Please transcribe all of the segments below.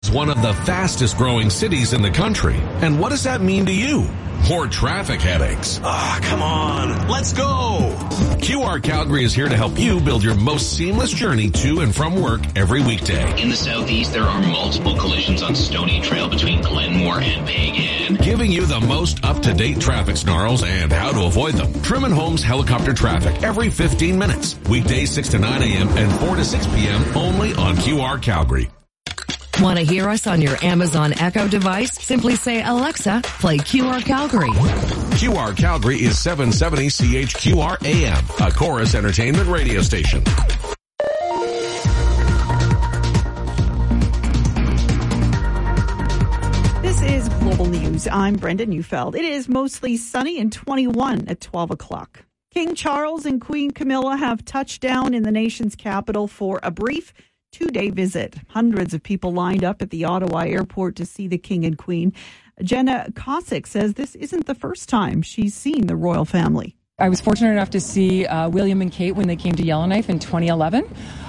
is one of the fastest growing cities in the country. And what does that mean to you? More traffic headaches. Come on, let's go. QR Calgary is here to help you build your most seamless journey to and from work every weekday. In the southeast, there are multiple collisions on Stony Trail between Glenmore and Pagan. Giving you the most up-to-date traffic snarls and how to avoid them. Trim and Homes helicopter traffic every 15 minutes. Weekdays 6 to 9 a.m. and 4 to 6 p.m. only on QR Calgary. Want to hear us on your Amazon Echo device? Simply say, Alexa, play QR Calgary. QR Calgary is 770 CHQR AM, a Chorus Entertainment radio station. This is Global News. I'm Brenda Neufeld. It is mostly sunny and 21 at 12 o'clock. King Charles and Queen Camilla have touched down in the nation's capital for a brief two-day visit. Hundreds of people lined up at the Ottawa airport to see the King and Queen. Jenna Kosick says this isn't the first time she's seen the royal family. I was fortunate enough to see William and Kate when they came to Yellowknife in 2011.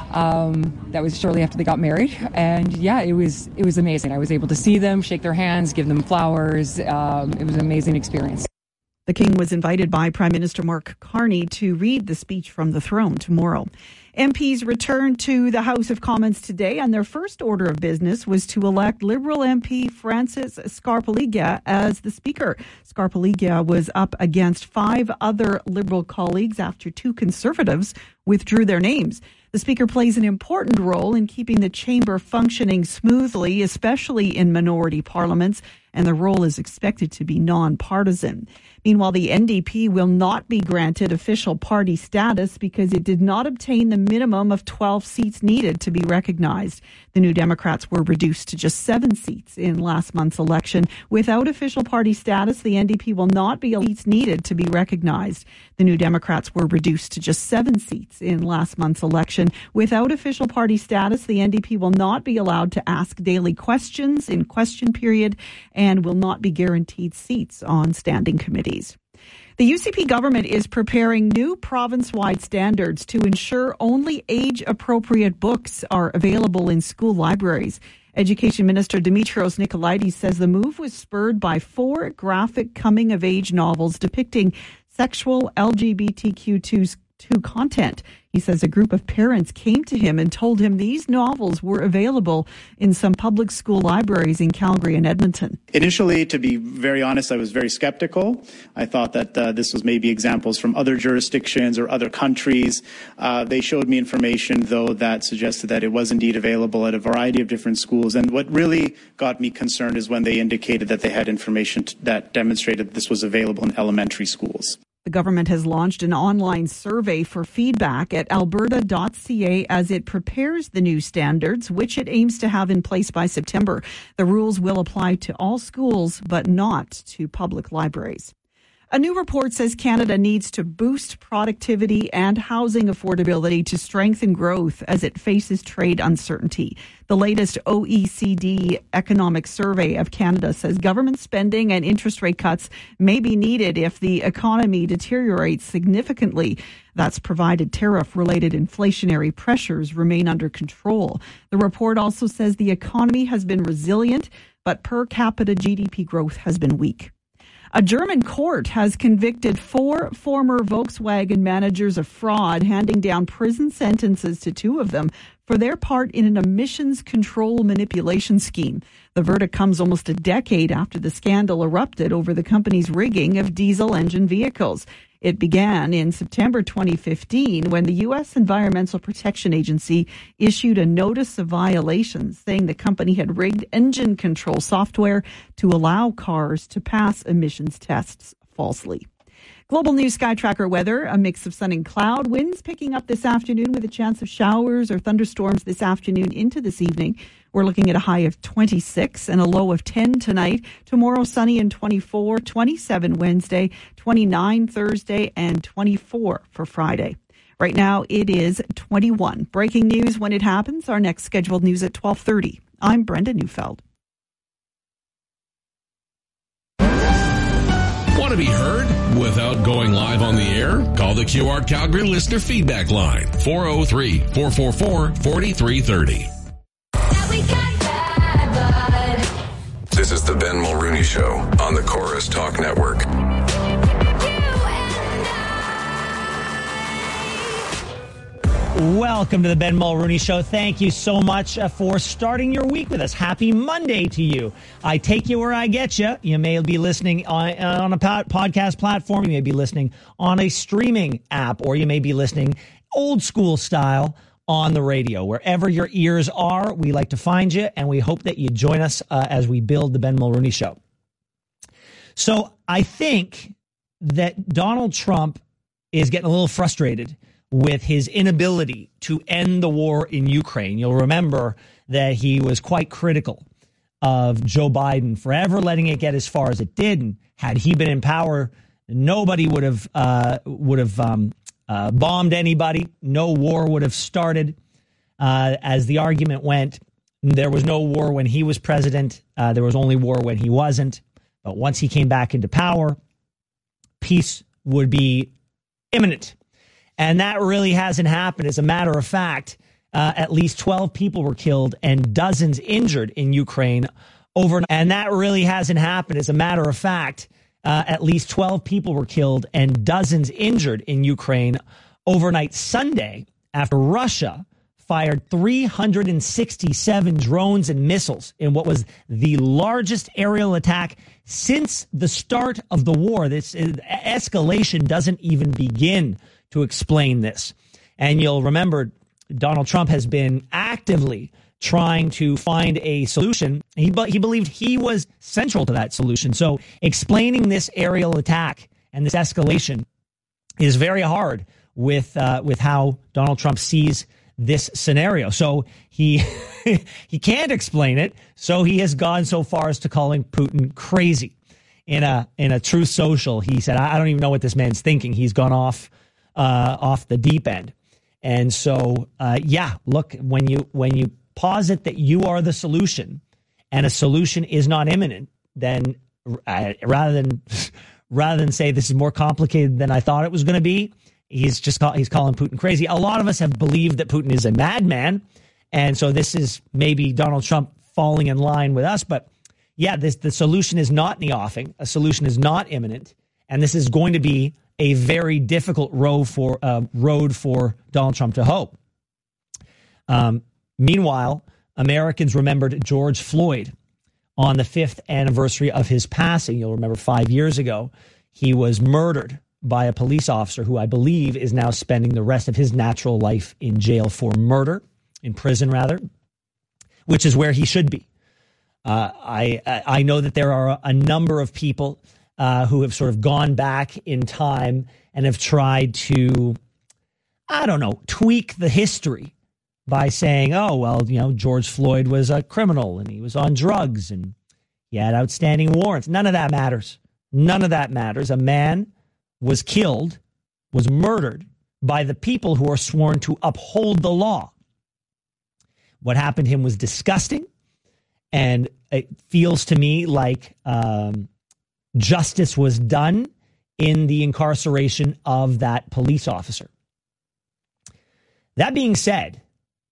That was shortly after they got married. And yeah, it was amazing. I was able to see them, shake their hands, give them flowers. It was an amazing experience. The King was invited by Prime Minister Mark Carney to read the speech from the throne tomorrow. MPs returned to the House of Commons today, and their first order of business was to elect Liberal MP Francis Scarpaleggia as the Speaker. Scarpaleggia was up against 5 other Liberal colleagues after 2 Conservatives withdrew their names. The Speaker plays an important role in keeping the chamber functioning smoothly, especially in minority parliaments, and the role is expected to be non-partisan. Meanwhile, the NDP will not be granted official party status because it did not obtain the minimum of 12 seats needed to be recognized. The New Democrats were reduced to just 7 seats in last month's election. Without official party status, the NDP will not be seats needed to be recognized. The New Democrats were reduced to just 7 seats in last month's election. Without official party status, the NDP will not be allowed to ask daily questions in question period and will not be guaranteed seats on standing committees. The UCP government is preparing new province-wide standards to ensure only age-appropriate books are available in school libraries. Education Minister Dimitrios Nicolaides says the move was spurred by 4 graphic coming-of-age novels depicting sexual LGBTQ2 content. He says a group of parents came to him and told him these novels were available in some public school libraries in Calgary and Edmonton. Initially, to be very honest, I was very skeptical. I thought that this was maybe examples from other jurisdictions or other countries. They showed me information, though, that suggested that it was indeed available at a variety of different schools. And what really got me concerned is when they indicated that they had information that demonstrated this was available in elementary schools. The government has launched an online survey for feedback at alberta.ca as it prepares the new standards, which it aims to have in place by September. The rules will apply to all schools, but not to public libraries. A new report says Canada needs to boost productivity and housing affordability to strengthen growth as it faces trade uncertainty. The latest OECD economic survey of Canada says government spending and interest rate cuts may be needed if the economy deteriorates significantly. That's provided tariff-related inflationary pressures remain under control. The report also says the economy has been resilient, but per capita GDP growth has been weak. A German court has convicted 4 former Volkswagen managers of fraud, handing down prison sentences to 2 of them for their part in an emissions control manipulation scheme. The verdict comes almost a decade after the scandal erupted over the company's rigging of diesel engine vehicles. It began in September 2015 when the U.S. Environmental Protection Agency issued a notice of violations saying the company had rigged engine control software to allow cars to pass emissions tests falsely. Global News Sky Tracker weather, a mix of sun and cloud. Winds picking up this afternoon with a chance of showers or thunderstorms this afternoon into this evening. We're looking at a high of 26 and a low of 10 tonight. Tomorrow, sunny and 24, 27 Wednesday, 29 Thursday, and 24 for Friday. Right now, it is 21. Breaking news when it happens. Our next scheduled news at 12:30. I'm Brenda Neufeld. Want to be heard without going live on the air? Call the QR Calgary Listener Feedback Line, 403-444-4330. We got The Ben Mulrooney Show on the Chorus Talk Network. Welcome to the Ben Mulrooney Show. Thank you so much for starting your week with us. Happy Monday to you. I take you where I get you. You may be listening on a podcast platform. You may be listening on a streaming app, or you may be listening old school style on the radio. Wherever your ears are, we like to find you, and we hope that you join us as we build the Ben Mulrooney Show. So I think that Donald Trump is getting a little frustrated with his inability to end the war in Ukraine. You'll remember that he was quite critical of Joe Biden for ever letting it get as far as it did. And had he been in power, nobody would have bombed anybody. No war would have started. As the argument went, there was no war when he was president. There was only war when he wasn't. But once he came back into power, peace would be imminent. And that really hasn't happened. As a matter of fact, at least 12 people were killed and dozens injured in Ukraine overnight. And that really hasn't happened. As a matter of fact, at least 12 people were killed and dozens injured in Ukraine overnight Sunday after Russia fired 367 drones and missiles in what was the largest aerial attack since the start of the war. This escalation doesn't even begin to explain this. And you'll remember Donald Trump has been actively trying to find a solution. He believed he was central to that solution. So explaining this aerial attack and this escalation is very hard with how Donald Trump sees this scenario. So he can't explain it. So he has gone so far as to calling Putin crazy. In a Truth Social, he said, I don't even know what this man's thinking. He's gone off the deep end. And so, look, when you posit that you are the solution and a solution is not imminent, then rather than say this is more complicated than I thought it was going to be, he's calling Putin crazy. A lot of us have believed that Putin is a madman. And so this is maybe Donald Trump falling in line with us. But yeah, the solution is not in the offing. A solution is not imminent. And this is going to be a very difficult road for Donald Trump to hoe. Meanwhile, Americans remembered George Floyd on the 5th anniversary of his passing. You'll remember 5 years ago, he was murdered by a police officer who I believe is now spending the rest of his natural life in jail for murder, in prison rather, which is where he should be. I know that there are a number of people who have sort of gone back in time and have tried to, tweak the history by saying, George Floyd was a criminal and he was on drugs and he had outstanding warrants. None of that matters. None of that matters. A man was killed, was murdered by the people who are sworn to uphold the law. What happened to him was disgusting, and it feels to me like justice was done in the incarceration of that police officer. That being said,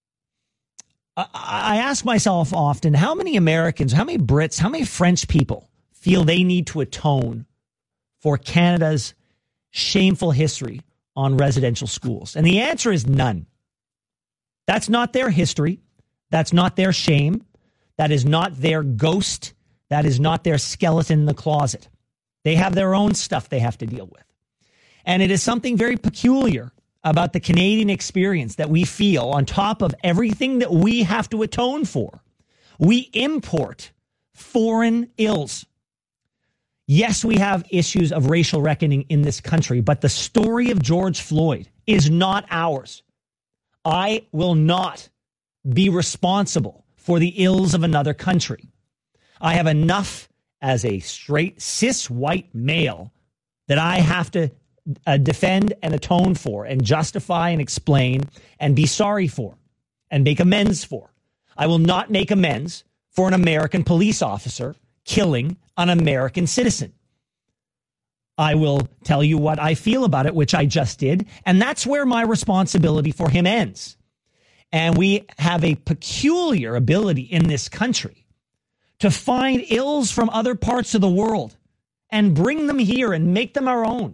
I ask myself often, how many Americans, how many Brits, how many French people feel they need to atone for Canada's shameful history on residential schools? And the answer is none. That's not their history. That's not their shame. That is not their ghost. That is not their skeleton in the closet. They have their own stuff they have to deal with. And it is something very peculiar about the Canadian experience that we feel on top of everything that we have to atone for. We import foreign ills. Yes, we have issues of racial reckoning in this country, but the story of George Floyd is not ours. I will not be responsible for the ills of another country. I have enough as a straight, cis white male that I have to defend and atone for and justify and explain and be sorry for and make amends for. I will not make amends for an American police officer killing an American citizen. I will tell you what I feel about it, which I just did, and that's where my responsibility for him ends. And we have a peculiar ability in this country to find ills from other parts of the world and bring them here and make them our own.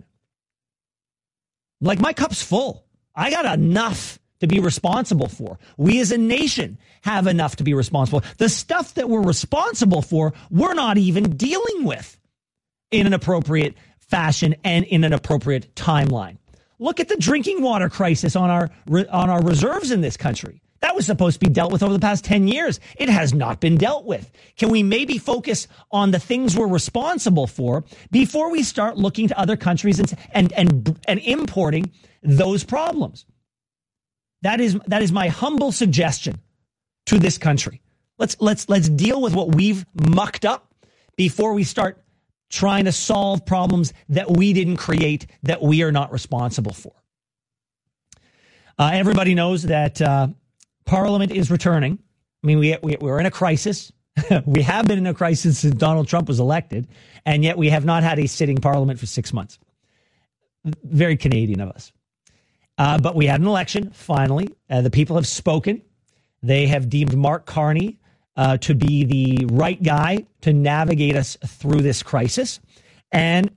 Like, my cup's full. I got enough to be responsible for. We as a nation have enough to be responsible. The stuff that we're responsible for, we're not even dealing with in an appropriate fashion and in an appropriate timeline. Look at the drinking water crisis on our reserves in this country. That was supposed to be dealt with over the past 10 years. It has not been dealt with. Can we maybe focus on the things we're responsible for before we start looking to other countries and importing those problems? That is my humble suggestion to this country. Let's deal with what we've mucked up before we start trying to solve problems that we didn't create, that we are not responsible for. Everybody knows that Parliament is returning. I mean, we're in a crisis. We have been in a crisis since Donald Trump was elected, and yet we have not had a sitting Parliament for 6 months. Very Canadian of us. But we had an election, finally. The people have spoken. They have deemed Mark Carney to be the right guy to navigate us through this crisis. And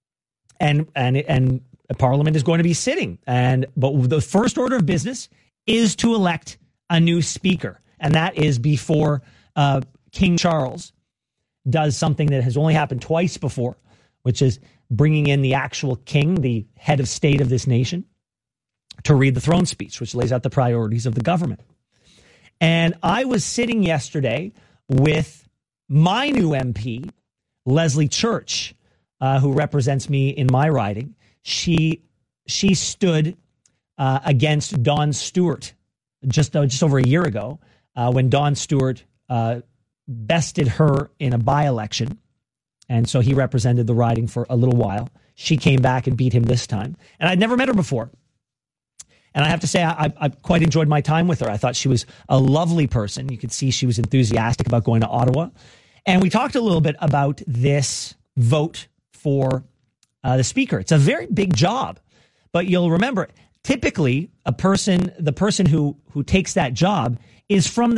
Parliament is going to be sitting. But the first order of business is to elect a new speaker. And that is before King Charles does something that has only happened twice before, which is bringing in the actual king, the head of state of this nation, to read the throne speech, which lays out the priorities of the government. And I was sitting yesterday with my new MP, Leslie Church, who represents me in my riding. She stood against Don Stewart just over a year ago when Don Stewart bested her in a by-election. And so he represented the riding for a little while. She came back and beat him this time. And I'd never met her before. And I have to say, I quite enjoyed my time with her. I thought she was a lovely person. You could see she was enthusiastic about going to Ottawa. And we talked a little bit about this vote for the speaker. It's a very big job. But you'll remember, typically, the person who takes that job is from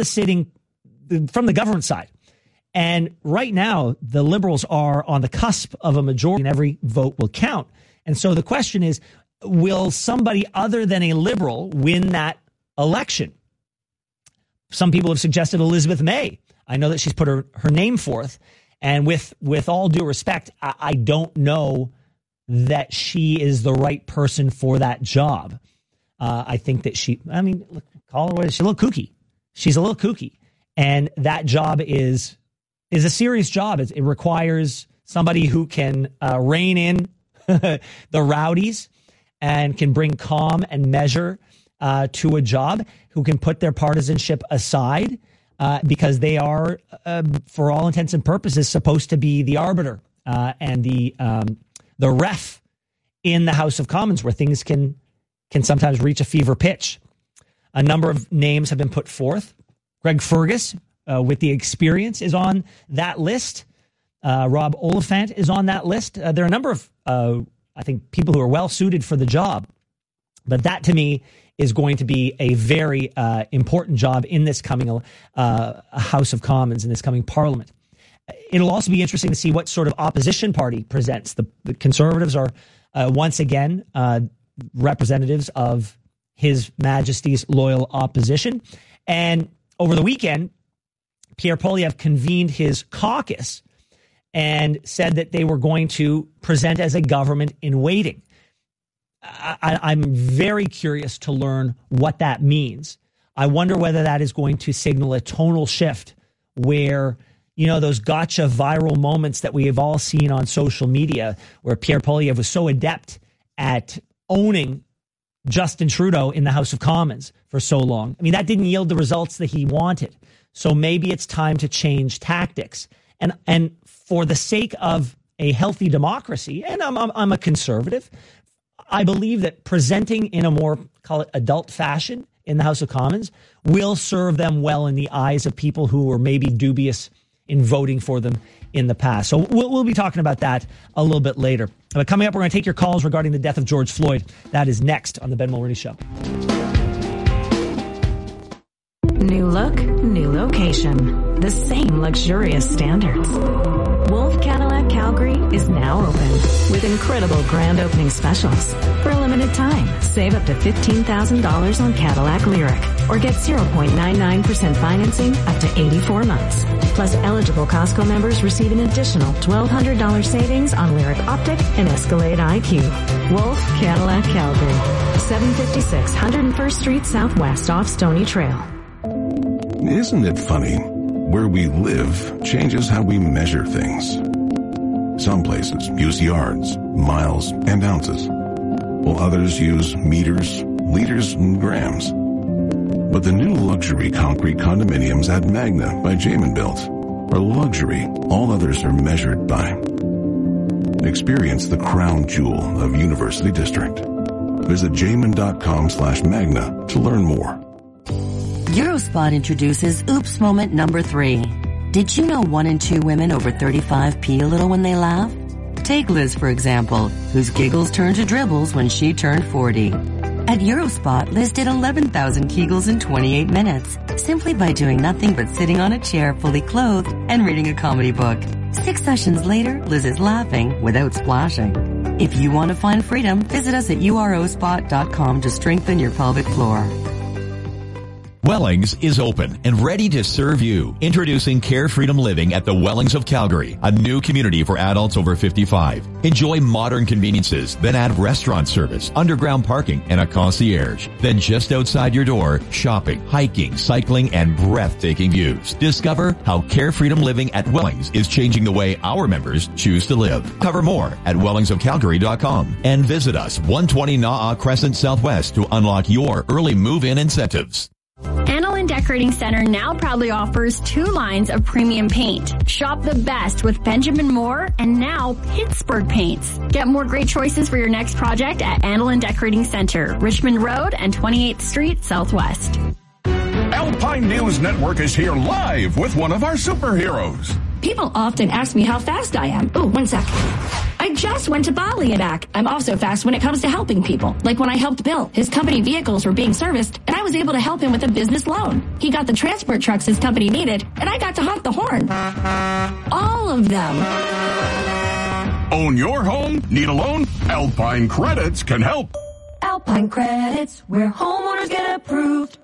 the government side. And right now, the Liberals are on the cusp of a majority, and every vote will count. And so the question is, will somebody other than a Liberal win that election? Some people have suggested Elizabeth May. I know that she's put her name forth. And with all due respect, I don't know that she is the right person for that job. I think that call her what, she's a little kooky. She's a little kooky. And that job is a serious job. It requires somebody who can rein in the rowdies and can bring calm and measure to a job, who can put their partisanship aside because they are, for all intents and purposes, supposed to be the arbiter and the ref in the House of Commons, where things can sometimes reach a fever pitch. A number of names have been put forth. Greg Fergus, with the experience, is on that list. Rob Oliphant is on that list. There are a number of, I think, people who are well suited for the job. But that, to me, is going to be a very important job in this coming House of Commons, in this coming Parliament. It'll also be interesting to see what sort of opposition party presents. The Conservatives are, once again, representatives of His Majesty's loyal opposition. And over the weekend, Pierre Poilievre convened his caucus and said that they were going to present as a government in waiting. I'm very curious to learn what that means. I wonder whether that is going to signal a tonal shift where, those gotcha viral moments that we have all seen on social media, where Pierre Poilievre was so adept at owning Justin Trudeau in the House of Commons for so long. I mean, that didn't yield the results that he wanted. So maybe it's time to change tactics. And for the sake of a healthy democracy, and I'm a conservative, I believe that presenting in a more, call it, adult fashion in the House of Commons will serve them well in the eyes of people who were maybe dubious in voting for them in the past. So we'll be talking about that a little bit later. But coming up, we're going to take your calls regarding the death of George Floyd. That is next on the Ben Mulroney Show. New look, new location, the same luxurious standards. Wolf Cadillac Calgary is now open with incredible grand opening specials. For a limited time, save up to $15,000 on Cadillac Lyriq or get 0.99% financing up to 84 months. Plus, eligible Costco members receive an additional $1,200 savings on Lyriq Optic and Escalade IQ. Wolf Cadillac Calgary, 756 101st Street Southwest off Stony Trail. Isn't it funny? Where we live changes how we measure things. Some places use yards, miles, and ounces, while others use meters, liters, and grams. But the new luxury concrete condominiums at Magna by Jamin Built are luxury all others are measured by. Experience the crown jewel of University District. Visit jamin.com/Magna to learn more. Eurospot introduces Oops Moment number 3. Did you know 1 in 2 women over 35 pee a little when they laugh? Take Liz, for example, whose giggles turned to dribbles when she turned 40. At Eurospot, Liz did 11,000 Kegels in 28 minutes, simply by doing nothing but sitting on a chair fully clothed and reading a comedy book. 6 sessions later, Liz is laughing without splashing. If you want to find freedom, visit us at urospot.com to strengthen your pelvic floor. Wellings is open and ready to serve you. Introducing Care Freedom Living at the Wellings of Calgary, a new community for adults over 55. Enjoy modern conveniences, then add restaurant service, underground parking, and a concierge. Then just outside your door, shopping, hiking, cycling, and breathtaking views. Discover how Care Freedom Living at Wellings is changing the way our members choose to live. Cover more at wellingsofcalgary.com and visit us 120 Na'a Crescent Southwest to unlock your early move-in incentives. Annalyn Decorating Center now proudly offers 2 lines of premium paint. Shop the best with Benjamin Moore and now Pittsburgh Paints. Get more great choices for your next project at Annalyn Decorating Center, Richmond Road and 28th Street Southwest. Alpine News Network is here live with one of our superheroes. People often ask me how fast I am. Oh, 1 sec. I just went to Bali and back. I'm also fast when it comes to helping people. Like when I helped Bill. His company vehicles were being serviced, and I was able to help him with a business loan. He got the transport trucks his company needed, and I got to honk the horn. All of them. Own your home? Need a loan? Alpine Credits can help. Alpine Credits, where homeowners get approved.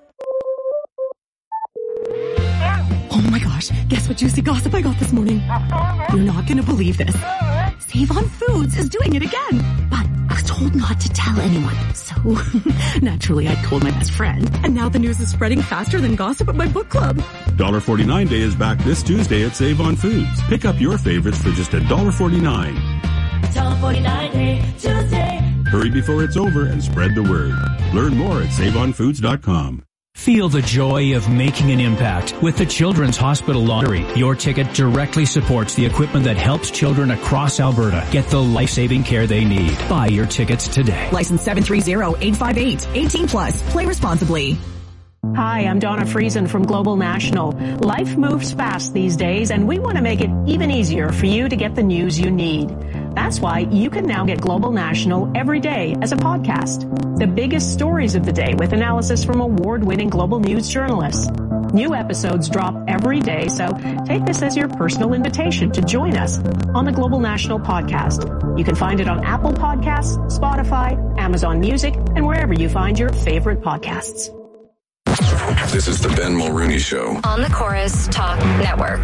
Oh my gosh, guess what juicy gossip I got this morning? You're not going to believe this. Save on Foods is doing it again. But I was told not to tell anyone. So, naturally, I told my best friend. And now the news is spreading faster than gossip at my book club. $1.49 Day is back this Tuesday at Save on Foods. Pick up your favorites for just $1.49. $1.49 Day, Tuesday. Hurry before it's over and spread the word. Learn more at saveonfoods.com. Feel the joy of making an impact with the Children's Hospital Lottery. Your ticket directly supports the equipment that helps children across Alberta get the life-saving care they need. Buy your tickets today. License 730-858. 18 plus. Play responsibly. Hi, I'm Donna Friesen from Global National. Life moves fast these days, and we want to make it even easier for you to get the news you need. That's why you can now get Global National every day as a podcast. The biggest stories of the day with analysis from award-winning global news journalists. New episodes drop every day, so take this as your personal invitation to join us on the Global National podcast. You can find it on Apple Podcasts, Spotify, Amazon Music, and wherever you find your favorite podcasts. This is the Ben Mulrooney Show on the Chorus Talk Network.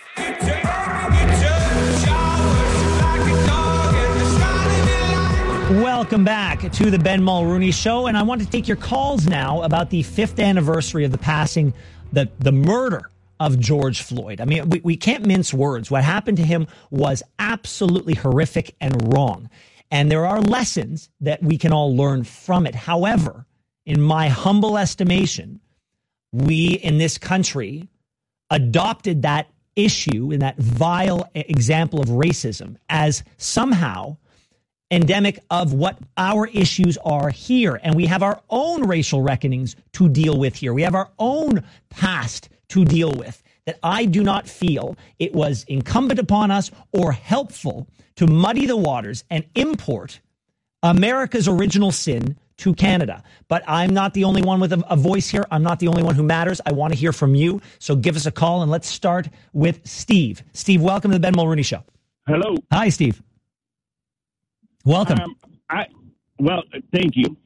Welcome back to the Ben Mulrooney Show, and I want to take your calls now about the 5th anniversary of the passing, the murder of George Floyd. I mean, we can't mince words. What happened to him was absolutely horrific and wrong, and there are lessons that we can all learn from it. However, in my humble estimation, we in this country adopted that issue and that vile example of racism as somehow endemic of what our issues are here. And we have our own racial reckonings to deal with here. We have our own past to deal with, that I do not feel it was incumbent upon us or helpful to muddy the waters and import America's original sin to Canada. But I'm not the only one with a voice here. I'm not the only one who matters. I want to hear from you. So give us a call, and let's start with Steve. Steve, welcome to the Ben Mulroney Show. Hello. Hi, Steve. Welcome. Thank you.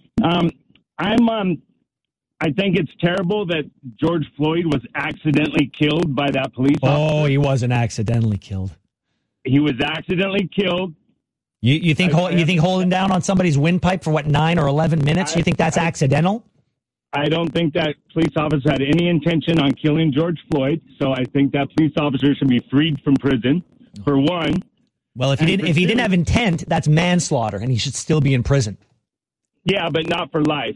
I think it's terrible that George Floyd was accidentally killed by that police officer. Oh, he wasn't accidentally killed. He was accidentally killed. You think holding down on somebody's windpipe for 9 or 11 minutes? You think that's accidental? I don't think that police officer had any intention on killing George Floyd. So I think that police officer should be freed from prison. For one. Well, if he didn't have intent, that's manslaughter, and he should still be in prison. Yeah, but not for life.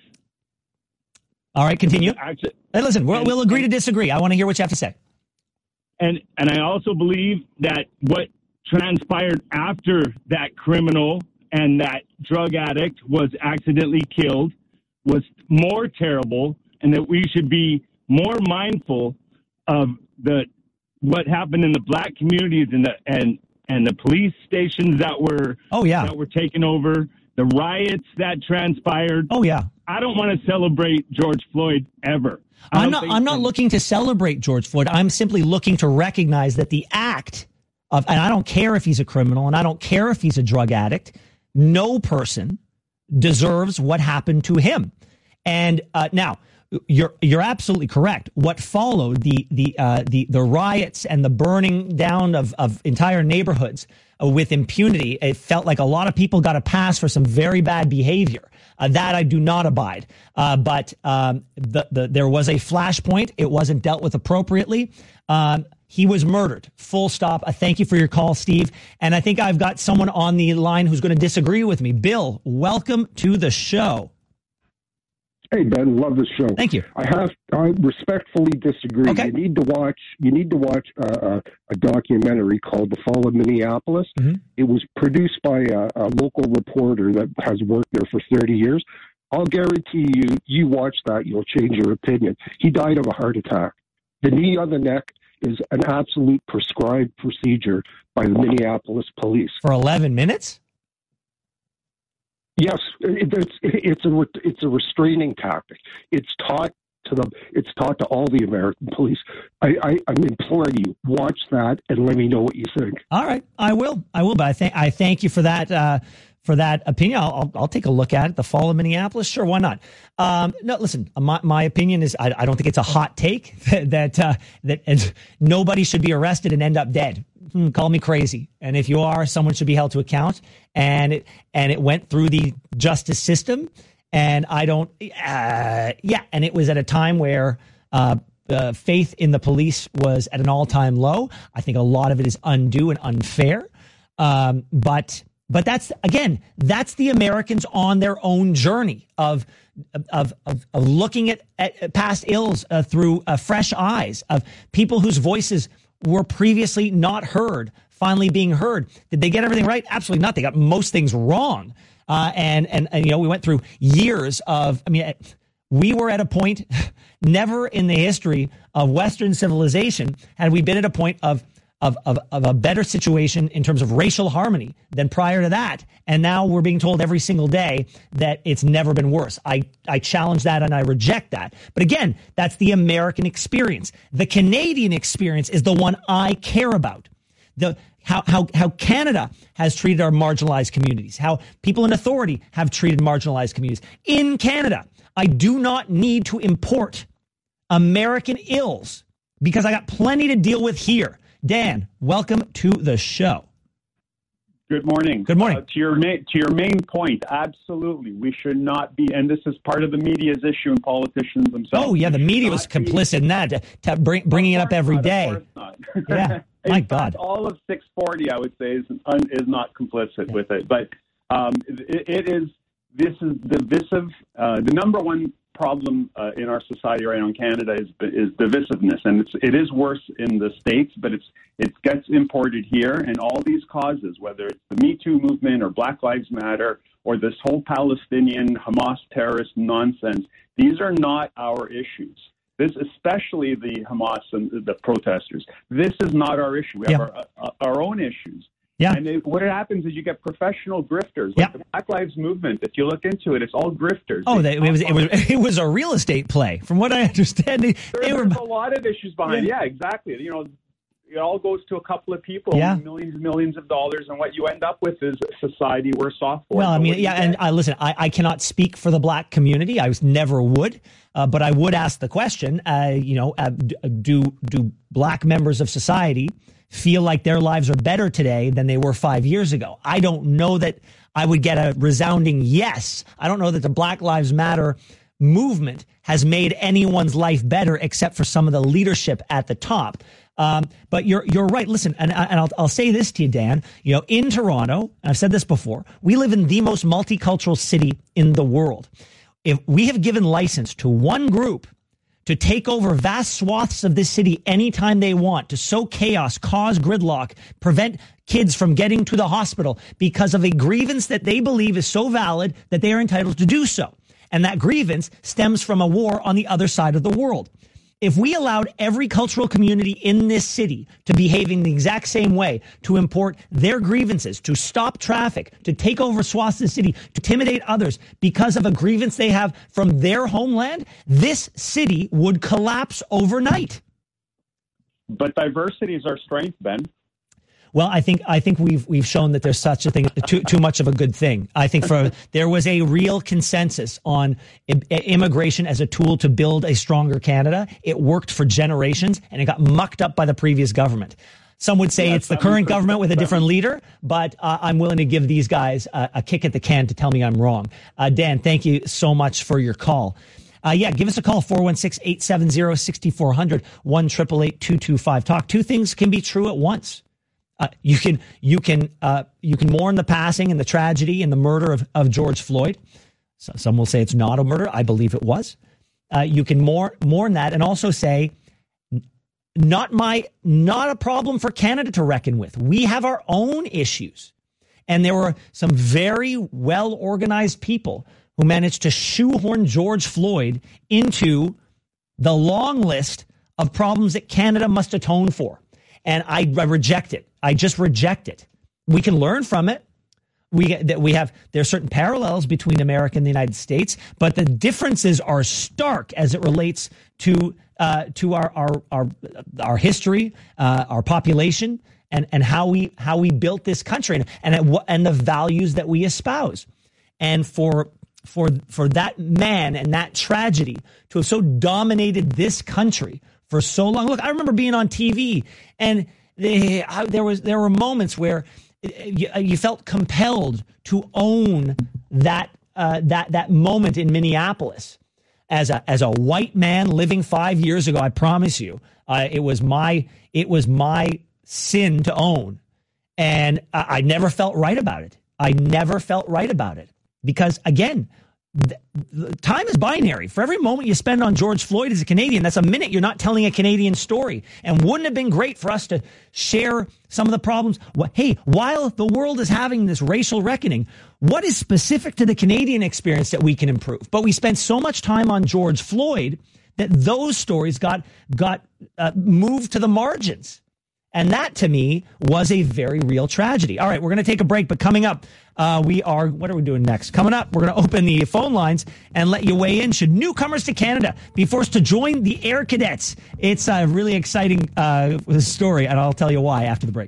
All right, continue. Hey, listen, we'll agree to disagree. I want to hear what you have to say. And I also believe that what transpired after that criminal and that drug addict was accidentally killed was more terrible, and that we should be more mindful of what happened in the black communities and the police stations that were taken over, the riots that transpired. Oh yeah. I don't want to celebrate George Floyd ever. I'm not looking to celebrate George Floyd. I'm simply looking to recognize that the act of, and I don't care if he's a criminal and I don't care if he's a drug addict, no person deserves what happened to him. And now you're absolutely correct. What followed, the riots and the burning down of entire neighborhoods with impunity, it felt like a lot of people got a pass for some very bad behavior. That I do not abide. But there was a flashpoint. It wasn't dealt with appropriately. He was murdered. Full stop. Thank you for your call, Steve. And I think I've got someone on the line who's going to disagree with me. Bill, welcome to the show. Hey, Ben, love the show. Thank you. I respectfully disagree. Okay. You need to watch a documentary called The Fall of Minneapolis. Mm-hmm. It was produced by a local reporter that has worked there for 30 years. I'll guarantee you watch that, you'll change your opinion. He died of a heart attack. The knee on the neck is an absolute prescribed procedure by the Minneapolis police. For 11 minutes? Yes, it's a restraining tactic. It's taught to all the American police. I'm imploring you, watch that and let me know what you think. All right, I will. But I thank you for that opinion. I'll take a look at it. The Fall of Minneapolis, sure, why not? No, listen, my opinion is I don't think it's a hot take that nobody should be arrested and end up dead. Call me crazy, and if you are, someone should be held to account. And it went through the justice system, and I don't. And it was at a time where faith in the police was at an all-time low. I think a lot of it is undue and unfair, but that's the Americans on their own journey of looking at past ills through fresh eyes, of people whose voices were previously not heard, finally being heard. Did they get everything right? Absolutely not. They got most things wrong. And we went through years of, we were at a point, never in the history of Western civilization had we been at a point of a better situation in terms of racial harmony than prior to that. And now we're being told every single day that it's never been worse. I challenge that and I reject that. But again, that's the American experience. The Canadian experience is the one I care about. How Canada has treated our marginalized communities, how people in authority have treated marginalized communities. In Canada, I do not need to import American ills because I got plenty to deal with here. Dan, welcome to the show. Good morning. Good morning. To your main point, absolutely, we should not be, and this is part of the media's issue and politicians themselves. Oh yeah, the media was complicit in that, bringing it up every day. Of course not. Yeah, my God. All of 640, I would say, is not complicit with it, but this is divisive. The number one problem in our society right now in Canada is divisiveness, and it is worse in the States, but it gets imported here, and all these causes, whether it's the Me Too movement or Black Lives Matter or this whole Palestinian Hamas terrorist nonsense, these are not our issues. This, especially the Hamas and the protesters, this is not our issue. We have our own issues. Yeah. And what happens is you get professional grifters. Like the Black Lives Movement, if you look into it, it's all grifters. Oh, it was a real estate play, from what I understand. There's a lot of issues behind it. Yeah, exactly. You know, it all goes to a couple of people, millions and millions of dollars, and what you end up with is a society worse off for. Well, I mean, and listen, I cannot speak for the black community. I never would, but I would ask the question, do black members of society feel like their lives are better today than they were 5 years ago? I don't know that I would get a resounding yes. I don't know that the Black Lives Matter movement has made anyone's life better except for some of the leadership at the top. But you're right. Listen, and I'll say this to you, Dan. You know, in Toronto, and I've said this before, we live in the most multicultural city in the world. If we have given license to one group to take over vast swaths of this city anytime they want, to sow chaos, cause gridlock, prevent kids from getting to the hospital because of a grievance that they believe is so valid that they are entitled to do so. And that grievance stems from a war on the other side of the world. If we allowed every cultural community in this city to behave in the exact same way, to import their grievances, to stop traffic, to take over swaths of the city, to intimidate others because of a grievance they have from their homeland, this city would collapse overnight. But diversity is our strength, Ben. Well, I think we've shown that there's such a thing, too much of a good thing. I think there was a real consensus on immigration as a tool to build a stronger Canada. It worked for generations, and it got mucked up by the previous government. Some would say it's the current government with a different leader, but I'm willing to give these guys a kick at the can to tell me I'm wrong. Dan, thank you so much for your call. Give us a call, 416-870-6400, 1-888-225-TALK. Two things can be true at once. You can mourn the passing and the tragedy and the murder of George Floyd. So some will say it's not a murder. I believe it was. You can mourn that and also say, not a problem for Canada to reckon with. We have our own issues. And there were some very well organized people who managed to shoehorn George Floyd into the long list of problems that Canada must atone for. And I reject it. I just reject it. We can learn from it. There are certain parallels between America and the United States, but the differences are stark as it relates to our history, our population, and how we built this country and the values that we espouse. And for that man and that tragedy to have so dominated this country for so long. Look, I remember being on TV, and there were moments where you felt compelled to own that moment in Minneapolis as a white man living 5 years ago. I promise you, it was my sin to own, and I never felt right about it. I never felt right about it because, again, time is binary. For every moment you spend on George Floyd as a Canadian, that's a minute you're not telling a Canadian story. And wouldn't it have been great for us to share some of the problems? Hey, while the world is having this racial reckoning, what is specific to the Canadian experience that we can improve? But we spent so much time on George Floyd that those stories got moved to the margins. And that, to me, was a very real tragedy. All right, we're going to take a break, but coming up, what are we doing next? Coming up, we're going to open the phone lines and let you weigh in. Should newcomers to Canada be forced to join the Air Cadets? It's a really exciting story, and I'll tell you why after the break.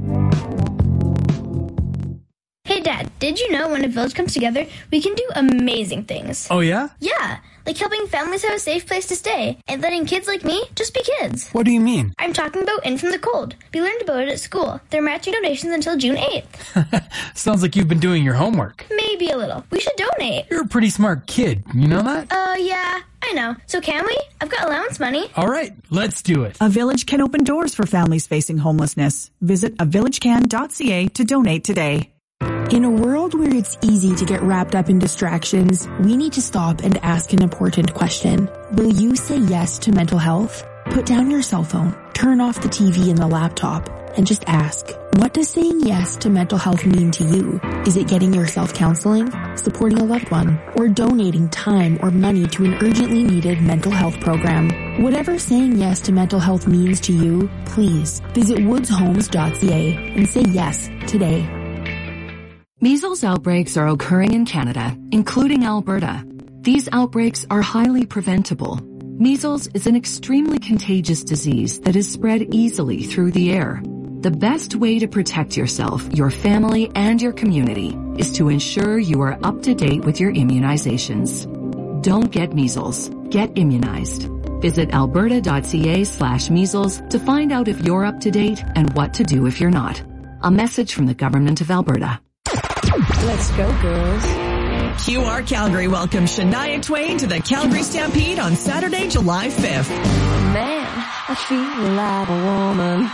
Hey, Dad, did you know when a village comes together, we can do amazing things? Oh, yeah? Yeah, like helping families have a safe place to stay and letting kids like me just be kids. What do you mean? I'm talking about In From the Cold. We learned about it at school. They're matching donations until June 8th. Sounds like you've been doing your homework. Maybe a little. We should donate. You're a pretty smart kid. You know that? Yeah, I know. So can we? I've got allowance money. All right, let's do it. A Village can open doors for families facing homelessness. Visit avillagecan.ca to donate today. In a world where it's easy to get wrapped up in distractions, we need to stop and ask an important question. Will you say yes to mental health? Put down your cell phone, turn off the TV and the laptop, and just ask, what does saying yes to mental health mean to you? Is it getting yourself counseling? supporting a loved one, or donating time or money to an urgently needed mental health program. Whatever saying yes to mental health means to you, please visit woodshomes.ca and say yes today. Measles outbreaks are occurring in Canada, including Alberta. These outbreaks are highly preventable. Measles is an extremely contagious disease that is spread easily through the air. The best way to protect yourself, your family, and your community is to ensure you are up to date with your immunizations. Don't get measles. Get immunized. Visit alberta.ca/measles to find out if you're up to date and what to do if you're not. A message from the Government of Alberta. Let's go, girls. QR Calgary welcomes Shania Twain to the Calgary Stampede on Saturday, July 5th. Man, I feel like a woman.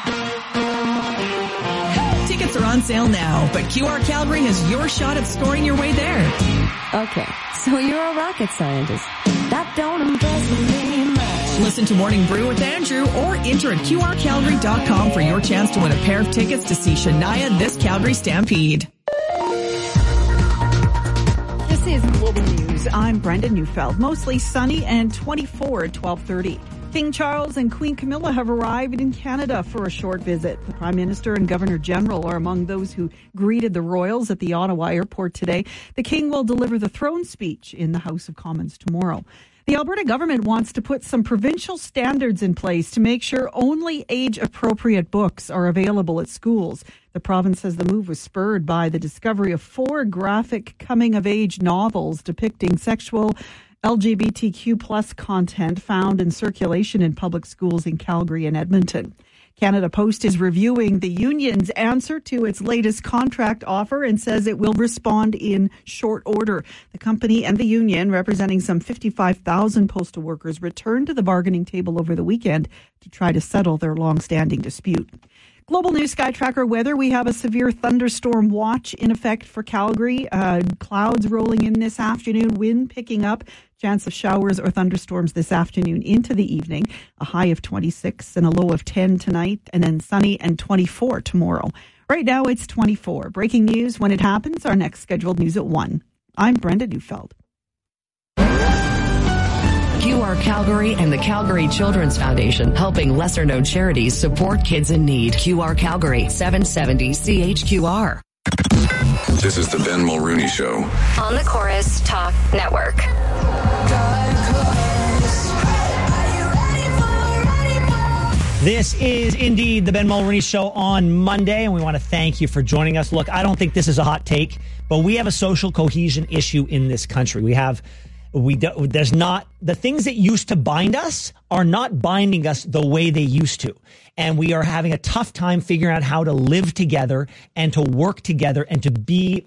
Tickets are on sale now, but QR Calgary has your shot at scoring your way there. Okay, so you're a rocket scientist. That don't impress me much. Listen to Morning Brew with Andrew or enter at QRCalgary.com for your chance to win a pair of tickets to see Shania this Calgary Stampede. This is Global News. I'm Brenda Neufeld. Mostly sunny and 24 at 12:30. King Charles and Queen Camilla have arrived in Canada for a short visit. The Prime Minister and Governor General are among those who greeted the royals at the Ottawa airport today. The King will deliver the throne speech in the House of Commons tomorrow. The Alberta government wants to put some provincial standards in place to make sure only age-appropriate books are available at schools. The province says the move was spurred by the discovery of 4 graphic coming-of-age novels depicting sexual LGBTQ plus content found in circulation in public schools in Calgary and Edmonton. Canada Post is reviewing the union's answer to its latest contract offer and says it will respond in short order. The company and the union, representing some 55,000 postal workers, returned to the bargaining table over the weekend to try to settle their long-standing dispute. Global News Sky Tracker weather. We have a severe thunderstorm watch in effect for Calgary. Clouds rolling in this afternoon, wind picking up. Chance of showers or thunderstorms this afternoon into the evening. A high of 26 and a low of 10 tonight, and then sunny and 24 tomorrow. Right now it's 24. Breaking news when it happens. Our next scheduled news at 1. I'm Brenda Neufeld. QR Calgary and the Calgary Children's Foundation, helping lesser-known charities support kids in need. QR Calgary, 770 CHQR. This is the Ben Mulrooney Show. On the Chorus Talk Network. This is indeed the Ben Mulrooney Show on Monday, and we want to thank you for joining us. Look, I don't think this is a hot take, but we have a social cohesion issue in this country. There's not, the things that used to bind us are not binding us the way they used to. And we are having a tough time figuring out how to live together and to work together and to be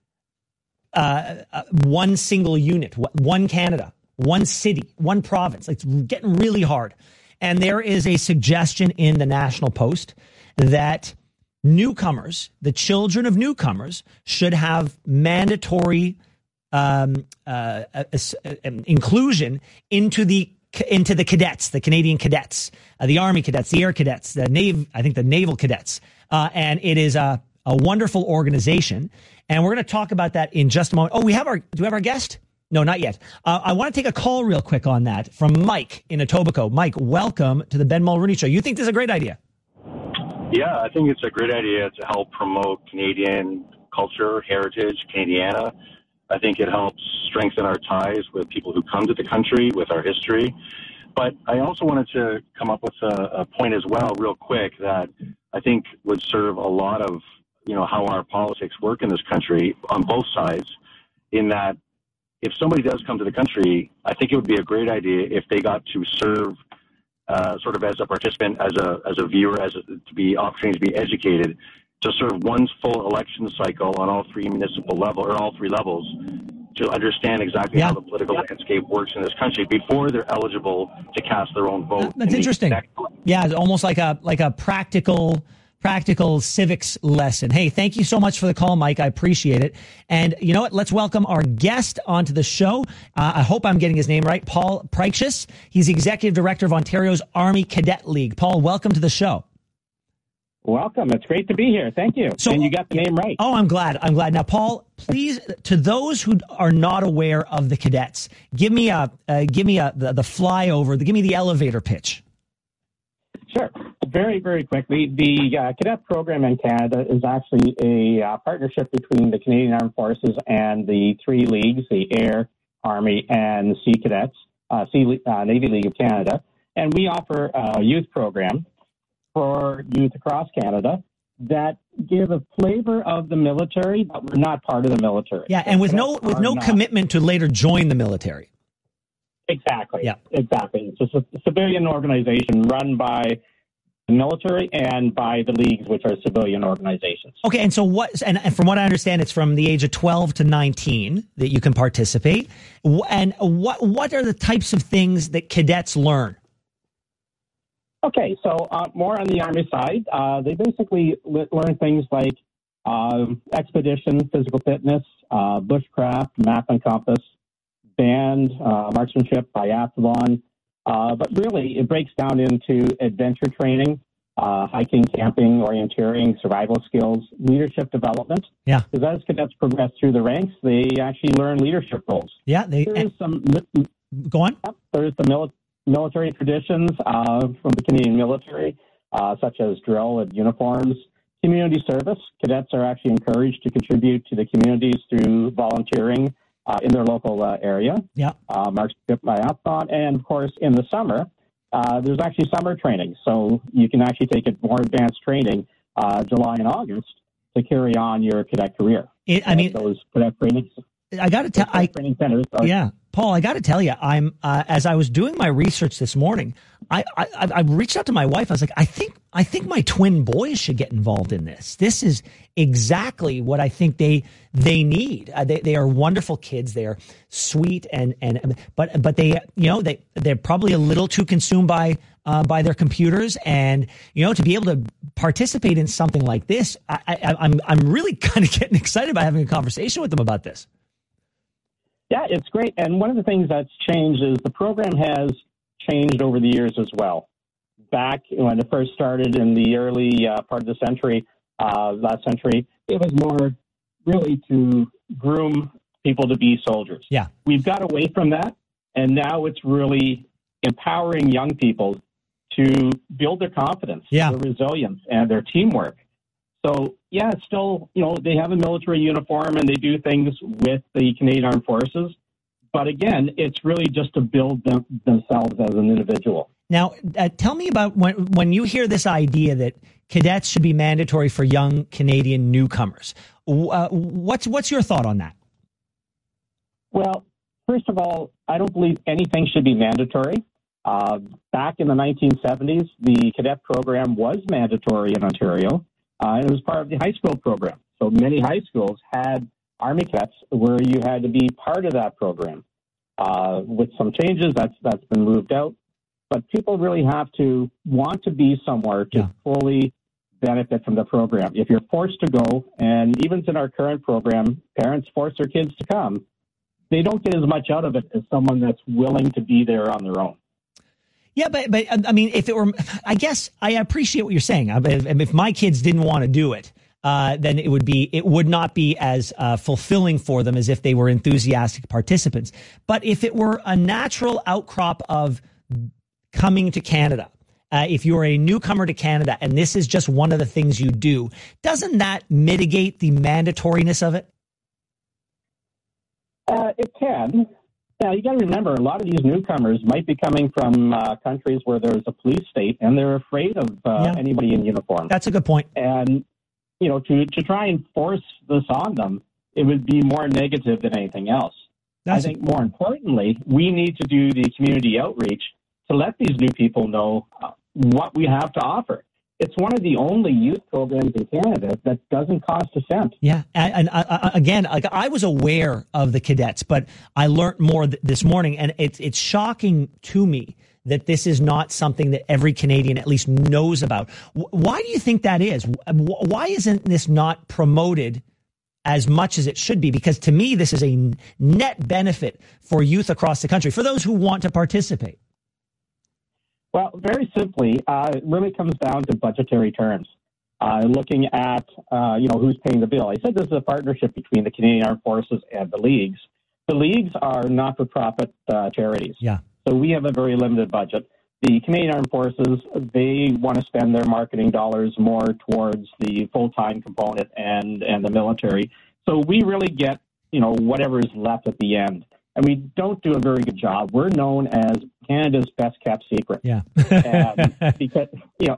one single unit, one Canada, one city, one province. It's getting really hard. And there is a suggestion in the National Post that newcomers, the children of newcomers, should have mandatory inclusion into the cadets, the Canadian cadets, the Army cadets, the Air cadets, the Naval cadets. And it is a wonderful organization. And we're going to talk about that in just a moment. Oh, do we have our guest? No, not yet. I want to take a call real quick on that from Mike in Etobicoke. Mike, welcome to the Ben Mulrooney Show. You think this is a great idea? Yeah, I think it's a great idea to help promote Canadian culture, heritage, Canadiana. I think it helps strengthen our ties with people who come to the country, with our history. But I also wanted to come up with a point as well, real quick, that I think would serve a lot of, how our politics work in this country on both sides, in that if somebody does come to the country, I think it would be a great idea if they got to serve sort of as a participant, as a viewer, to be opportunity to be educated, to serve one full election cycle on all three municipal levels, or all three levels, to understand exactly how the political landscape works in this country before they're eligible to cast their own vote. That's interesting. Yeah, it's almost like a practical civics lesson. Hey, thank you so much for the call, Mike. I appreciate it. And you know what? Let's welcome our guest onto the show. I hope I'm getting his name right. Paul Preichus. He's the Executive Director of Ontario's Army Cadet League. Paul, welcome to the show. Welcome. It's great to be here. Thank you. And you got the name right. Oh, I'm glad. Now, Paul, please, to those who are not aware of the cadets, give me the flyover, give me the elevator pitch. Sure. Very, very quickly, the cadet program in Canada is actually a partnership between the Canadian Armed Forces and the three leagues, the Air, Army, and Sea Cadets, Navy League of Canada. And we offer a youth program for youth across Canada that give a flavor of the military, but we're not part of the military. Yeah, and with no commitment to later join the military. Exactly. Yeah. Exactly. It's a civilian organization run by the military and by the leagues, which are civilian organizations. Okay, and so and from what I understand, it's from the age of 12 to 19 that you can participate. And what are the types of things that cadets learn? Okay, so more on the Army side, they basically learn things like expedition, physical fitness, bushcraft, map and compass, band, marksmanship, biathlon. But really, it breaks down into adventure training, hiking, camping, orienteering, survival skills, leadership development. Yeah. Because as cadets progress through the ranks, they actually learn leadership roles. Yeah. Go on. There's the military traditions from the Canadian military, such as drill and uniforms. Community service. Cadets are actually encouraged to contribute to the communities through volunteering in their local area. Yeah. Marksmanship, biathlon, and of course, in the summer, there's actually summer training. So you can actually take a more advanced training, July and August, to carry on your cadet career. Those cadet trainings. I got to tell. Training centers. Yeah, Paul. I got to tell you, I'm as I was doing my research this morning, I reached out to my wife. I was like, I think my twin boys should get involved in this. This is exactly what I think they need. They are wonderful kids. They are sweet but they're probably a little too consumed by their computers, and to be able to participate in something like this, I'm really kind of getting excited by having a conversation with them about this. Yeah, it's great. And one of the things that's changed is the program has changed over the years as well. Back when it first started in the early part of the century, last century, it was more really to groom people to be soldiers. Yeah. We've got away from that, and now it's really empowering young people to build their confidence, their resilience, and their teamwork. So, yeah, it's still, they have a military uniform and they do things with the Canadian Armed Forces. But again, it's really just to build themselves as an individual. Now, tell me about when you hear this idea that cadets should be mandatory for young Canadian newcomers. What's your thought on that? Well, first of all, I don't believe anything should be mandatory. Back in the 1970s, the cadet program was mandatory in Ontario. It was part of the high school program. So many high schools had Army cadets where you had to be part of that program. With some changes, that's been moved out. But people really have to want to be somewhere to fully benefit from the program. If you're forced to go, and even in our current program, parents force their kids to come, they don't get as much out of it as someone that's willing to be there on their own. Yeah, but I mean, if it were, I guess I appreciate what you're saying. If my kids didn't want to do it, then it would not be as fulfilling for them as if they were enthusiastic participants. But if it were a natural outcrop of coming to Canada, if you're a newcomer to Canada and this is just one of the things you do, doesn't that mitigate the mandatoriness of it? It can. Now, you got to remember, a lot of these newcomers might be coming from countries where there's a police state, and they're afraid of anybody in uniform. That's a good point. And, to try and force this on them, it would be more negative than anything else. I think more importantly, we need to do the community outreach to let these new people know what we have to offer. It's one of the only youth programs in Canada that doesn't cost a cent. Yeah. And again, like I was aware of the cadets, but I learned more this morning, and it's shocking to me that this is not something that every Canadian at least knows about. Why do you think that is? Why isn't this not promoted as much as it should be? Because to me, this is a net benefit for youth across the country, for those who want to participate. Well, very simply, it really comes down to budgetary terms. looking at, who's paying the bill. I said this is a partnership between the Canadian Armed Forces and the leagues. The leagues are not-for-profit charities. Yeah. So we have a very limited budget. The Canadian Armed Forces, they want to spend their marketing dollars more towards the full-time component and the military. So we really get, whatever is left at the end. And we don't do a very good job. We're known as Canada's best-kept secret. Yeah. because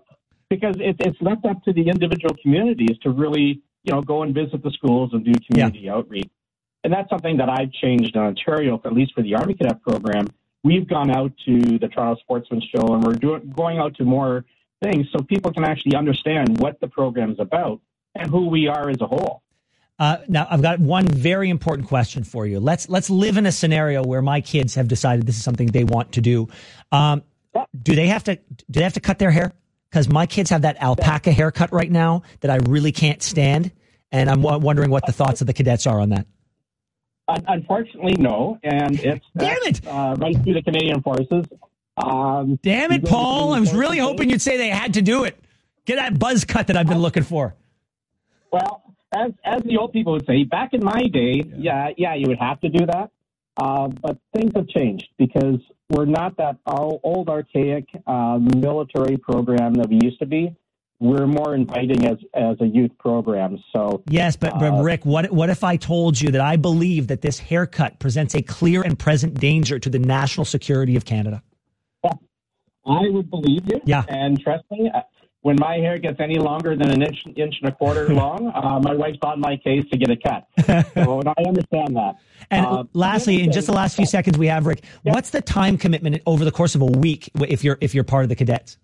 it's left up to the individual communities to really, go and visit the schools and do community outreach. And that's something that I've changed in Ontario, at least for the Army Cadet program. We've gone out to the Toronto Sportsman Show, and we're going out to more things so people can actually understand what the program's about and who we are as a whole. Now, I've got one very important question for you. Let's live in a scenario where my kids have decided this is something they want to do. Do they have to cut their hair? Because my kids have that alpaca haircut right now that I really can't stand, and I'm wondering what the thoughts of the cadets are on that. Unfortunately, no, and it's right through the Canadian Forces. Damn it, Paul! I was really hoping you'd say they had to do it. Get that buzz cut that I've been looking for. Well, as the old people would say, back in my day, you would have to do that. But things have changed because we're not that old, archaic military program that we used to be. We're more inviting as a youth program. So yes, but Rick, what if I told you that I believe that this haircut presents a clear and present danger to the national security of Canada? Yeah, I would believe you. Yeah, and trust me. When my hair gets any longer than an inch and a quarter long, my wife's on my case to get it cut. So I understand that. And lastly, in just the last few seconds we have, Rick, what's the time commitment over the course of a week if you're part of the cadets?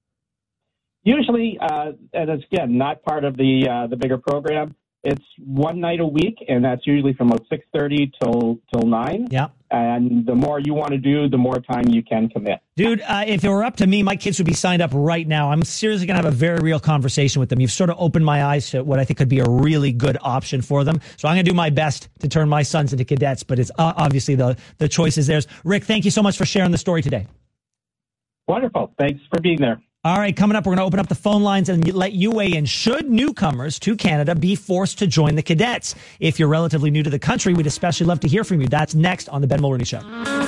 Usually, and it's again not part of the bigger program. It's one night a week, and that's usually from about 6:30 till 9. Yeah. And the more you want to do, the more time you can commit. Dude, if it were up to me, my kids would be signed up right now. I'm seriously going to have a very real conversation with them. You've sort of opened my eyes to what I think could be a really good option for them. So I'm going to do my best to turn my sons into cadets, but it's obviously the choice is theirs. Rick, thank you so much for sharing the story today. Wonderful. Thanks for being there. All right, coming up, we're going to open up the phone lines and let you weigh in. Should newcomers to Canada be forced to join the cadets? If you're relatively new to the country, we'd especially love to hear from you. That's next on The Ben Mulroney Show.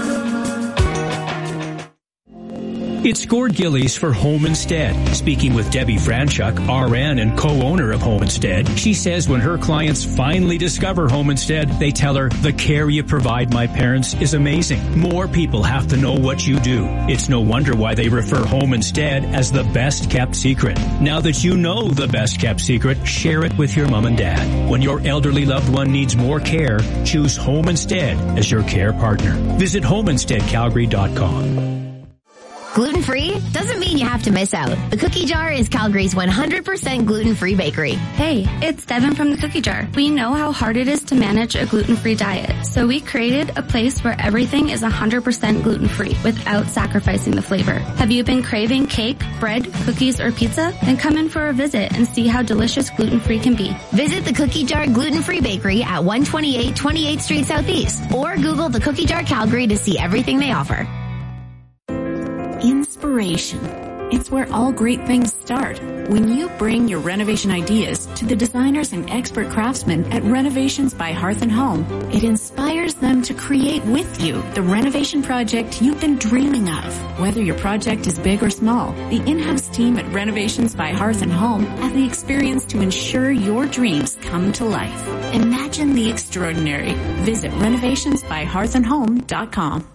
It's Gord Gillies for Home Instead. Speaking with Debbie Franchuk, RN and co-owner of Home Instead, she says when her clients finally discover Home Instead, they tell her, the care you provide my parents is amazing. More people have to know what you do. It's no wonder why they refer Home Instead as the best kept secret. Now that you know the best kept secret, share it with your mom and dad. When your elderly loved one needs more care, choose Home Instead as your care partner. Visit homeinsteadcalgary.com. Gluten-free doesn't mean you have to miss out. The Cookie Jar is Calgary's 100% gluten-free bakery. Hey, it's Devin from the Cookie Jar. We know how hard it is to manage a gluten-free diet, so we created a place where everything is 100% gluten-free without sacrificing the flavor. Have you been craving cake, bread, cookies, or pizza? Then come in for a visit and see how delicious gluten-free can be. Visit the Cookie Jar Gluten-Free Bakery at 128 28th Street Southeast, or Google the Cookie Jar Calgary to see everything they offer. Inspiration. It's where all great things start. When you bring your renovation ideas to the designers and expert craftsmen at Renovations by Hearth and Home, it inspires them to create with you the renovation project you've been dreaming of. Whether your project is big or small, the in-house team at Renovations by Hearth and Home have the experience to ensure your dreams come to life. Imagine the extraordinary. Visit renovationsbyhearthandhome.com.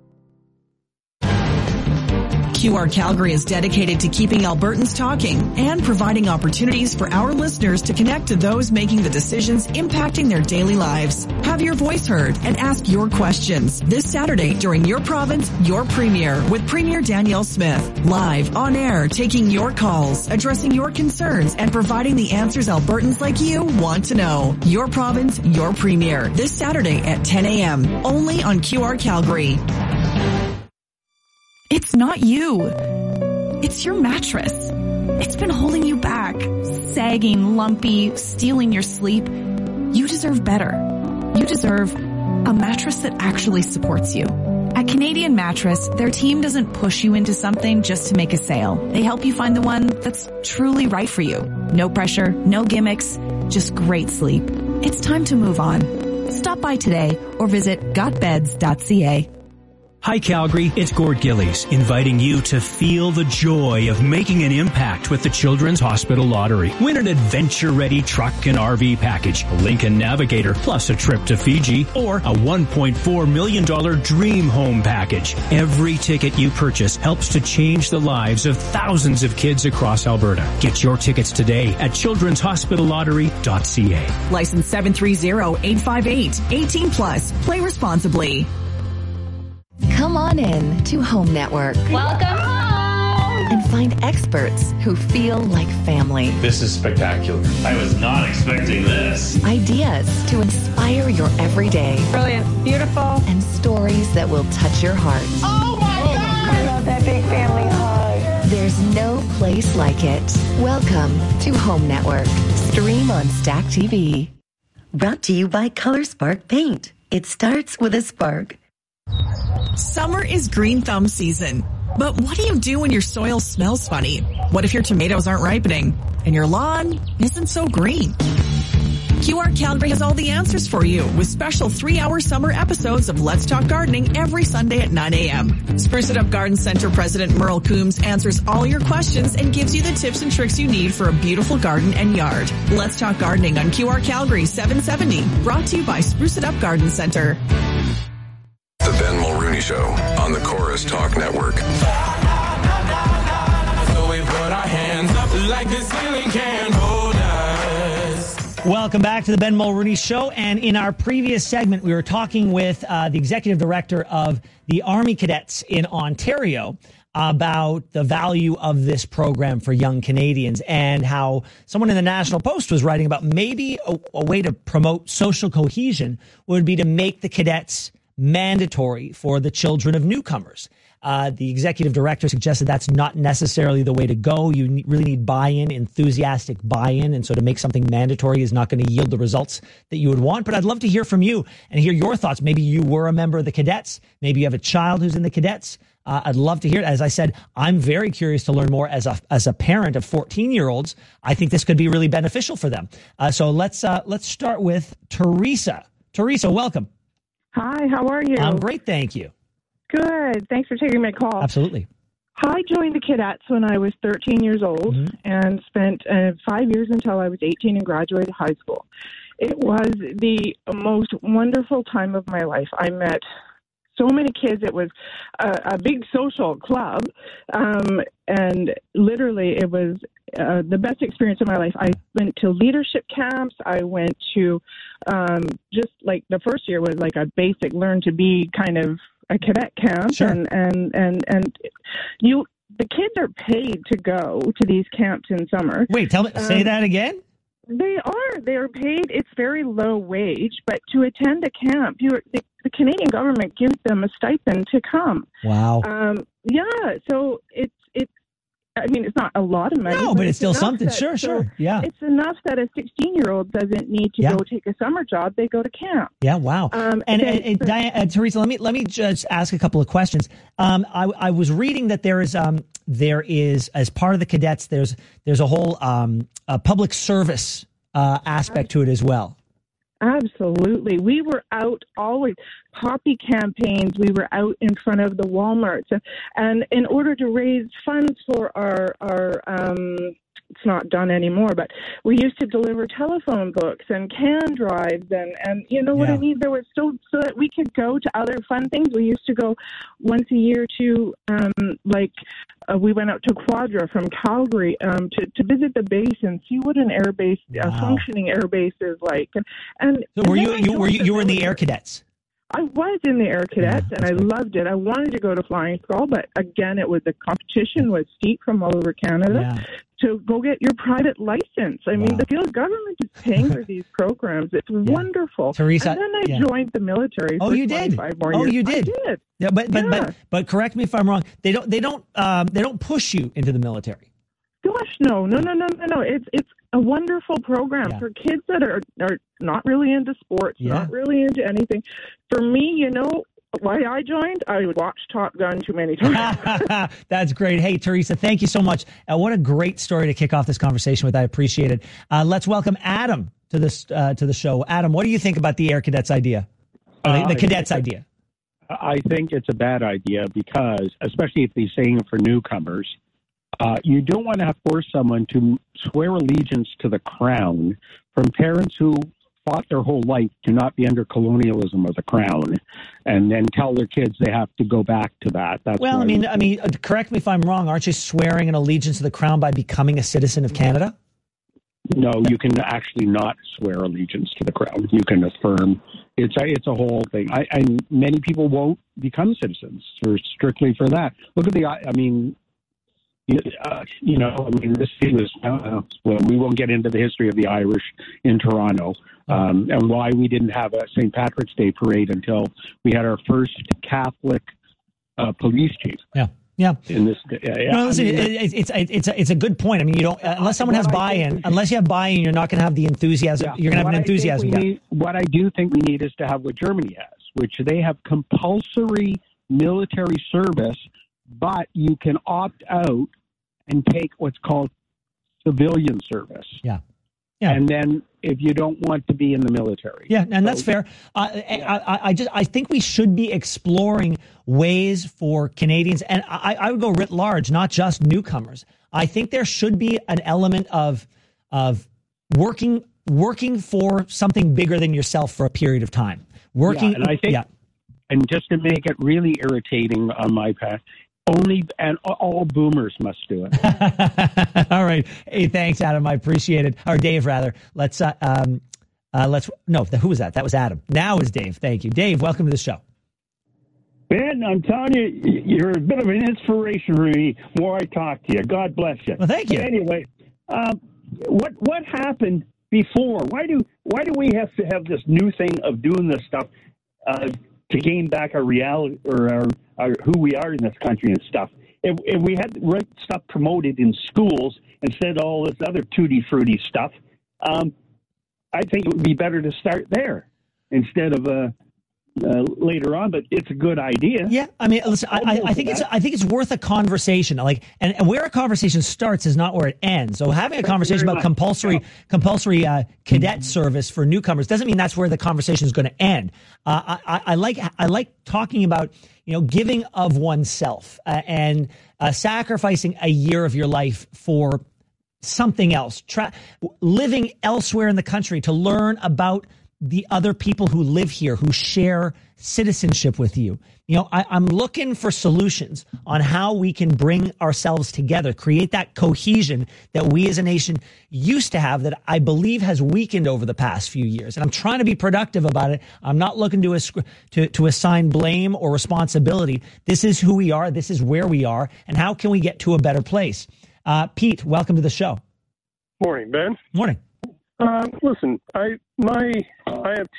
QR Calgary is dedicated to keeping Albertans talking and providing opportunities for our listeners to connect to those making the decisions impacting their daily lives. Have your voice heard and ask your questions this Saturday during Your Province, Your Premier with Premier Danielle Smith. Live on air, taking your calls, addressing your concerns, and providing the answers Albertans like you want to know. Your Province, Your Premier this Saturday at 10 a.m. only on QR Calgary. It's not you. It's your mattress. It's been holding you back, sagging, lumpy, stealing your sleep. You deserve better. You deserve a mattress that actually supports you. At Canadian Mattress, their team doesn't push you into something just to make a sale. They help you find the one that's truly right for you. No pressure, no gimmicks, just great sleep. It's time to move on. Stop by today or visit gotbeds.ca. Hi Calgary, it's Gord Gillies, inviting you to feel the joy of making an impact with the Children's Hospital Lottery. Win an adventure-ready truck and RV package, a Lincoln Navigator, plus a trip to Fiji, or a $1.4 million dream home package. Every ticket you purchase helps to change the lives of thousands of kids across Alberta. Get your tickets today at childrenshospitallottery.ca. License 730-858. 18 plus. Play responsibly. Come on in to Home Network. Welcome home! And find experts who feel like family. This is spectacular. I was not expecting this. Ideas to inspire your everyday. Brilliant. Beautiful. And stories that will touch your heart. Oh my God! I love that big family hug. There's no place like it. Welcome to Home Network. Stream on Stack TV. Brought to you by Color Spark Paint. It starts with a spark. Summer is green thumb season. But what do you do when your soil smells funny? What if your tomatoes aren't ripening and your lawn isn't so green? QR Calgary has all the answers for you with special 3-hour summer episodes of Let's Talk Gardening every Sunday at 9 a.m. Spruce It Up Garden Center President Merle Coombs answers all your questions and gives you the tips and tricks you need for a beautiful garden and yard. Let's Talk Gardening on QR Calgary 770. Brought to you by Spruce It Up Garden Center. The Ben Mulrooney Show on the Chorus Talk Network. So we put our hands up like the ceiling can't hold us. Welcome back to the Ben Mulrooney Show. And in our previous segment, we were talking with the executive director of the Army Cadets in Ontario about the value of this program for young Canadians and how someone in the National Post was writing about maybe a way to promote social cohesion would be to make the cadets mandatory for the children of newcomers. The executive director suggested that's not necessarily the way to go. You really need buy-in, enthusiastic buy-in. And so to make something mandatory is not going to yield the results that you would want. But I'd love to hear from you and hear your thoughts. Maybe you were a member of the cadets. Maybe you have a child who's in the cadets. I'd love to hear it. As I said, I'm very curious to learn more as a parent of 14-year-olds. I think this could be really beneficial for them. So let's start with Teresa. Teresa, welcome. Hi, how are you? I'm great, thank you. Good. Thanks for taking my call. Absolutely. I joined the cadets when I was 13 years old and spent 5 years until I was 18 and graduated high school. It was the most wonderful time of my life. I met so many kids. It was a big social club, and literally it was the best experience of my life. I went to leadership camps. I went to just like the first year was like a basic learn to be kind of a cadet camp. Sure. And the kids are paid to go to these camps in summer. Wait, say that again? They are paid. It's very low wage, but to attend a camp, the Canadian government gives them a stipend to come. Wow. So it's I mean, it's not a lot of money. No, but it's still something. Sure. Yeah. It's enough that a 16-year-old doesn't need to go take a summer job. They go to camp. Yeah, wow. And Teresa, let me just ask a couple of questions. I was reading that there is as part of the cadets, there's a whole public service aspect to it as well. Absolutely. We were out always, poppy campaigns. We were out in front of the Walmarts. And in order to raise funds for our it's not done anymore, but we used to deliver telephone books and can drives and you know what I mean? There was so that we could go to other fun things. We used to go once a year to we went out to Quadra from Calgary to visit the base and see what an air base, a functioning air base is like. And so you were in the Air Cadets? I was in the Air Cadets, and I loved it. I wanted to go to flying school, but again, the competition was steep from all over Canada to go get your private license. I mean, the field government is paying for these programs. It's wonderful. Teresa, and then I joined the military. Oh, for you did? 25 more years. You did? I did. Yeah, but correct me if I'm wrong. They don't push you into the military. Gosh, no. It's a wonderful program for kids that are not really into sports, not really into anything. For me, why I joined, I would watch Top Gun too many times. That's great. Hey, Teresa, thank you so much. What a great story to kick off this conversation with. I appreciate it. Let's welcome Adam to the show. Adam, what do you think about the Air Cadets idea? The cadets idea? I think it's a bad idea because, especially if they're saying it for newcomers, you don't want to force someone to swear allegiance to the crown from parents who fought their whole life to not be under colonialism or the crown, and then tell their kids they have to go back to that. That's well, I mean, correct me if I'm wrong. Aren't you swearing an allegiance to the crown by becoming a citizen of Canada? No, you can actually not swear allegiance to the crown. You can affirm. It's a whole thing. And many people won't become citizens strictly for that. Look at this was, well, we won't get into the history of the Irish in Toronto and why we didn't have a St. Patrick's Day parade until we had our first Catholic police chief. Yeah. In this, no, listen, it's a good point. I mean, you don't unless someone has buy-in. Unless you have buy-in, you're not going to have the enthusiasm. You're going to have an enthusiasm. What I do think we need is to have what Germany has, which they have compulsory military service, but you can opt out and take what's called civilian service. Yeah. And then if you don't want to be in the military. Yeah, and that's fair. I think we should be exploring ways for Canadians, and I would go writ large, not just newcomers. I think there should be an element of working for something bigger than yourself for a period of time. And just to make it really irritating on my part, all boomers must do it. All right. Hey, thanks, Adam. I appreciate it. Or Dave, rather. Who was that? That was Adam. Now is Dave. Thank you. Dave, welcome to the show. Ben, I'm telling you, you're a bit of an inspiration for me the more I talk to you. God bless you. Well, thank you. But anyway, what happened before? Why do we have to have this new thing of doing this stuff to gain back our reality or our who we are in this country and stuff? If we had the right stuff promoted in schools instead of all this other tutti frutti stuff, I think it would be better to start there instead of later on. But it's a good idea. Yeah, I mean, listen, I think it's worth a conversation. And where a conversation starts is not where it ends. So having a conversation about compulsory cadet service for newcomers doesn't mean that's where the conversation is going to end. I like talking about giving of oneself and sacrificing a year of your life for something else, living elsewhere in the country to learn about the other people who live here, who share citizenship with you. I'm looking for solutions on how we can bring ourselves together, create that cohesion that we as a nation used to have that I believe has weakened over the past few years. And I'm trying to be productive about it. I'm not looking to assign blame or responsibility. This is who we are. This is where we are. And how can we get to a better place? Pete, welcome to the show. Morning, Ben. Morning. Listen, I have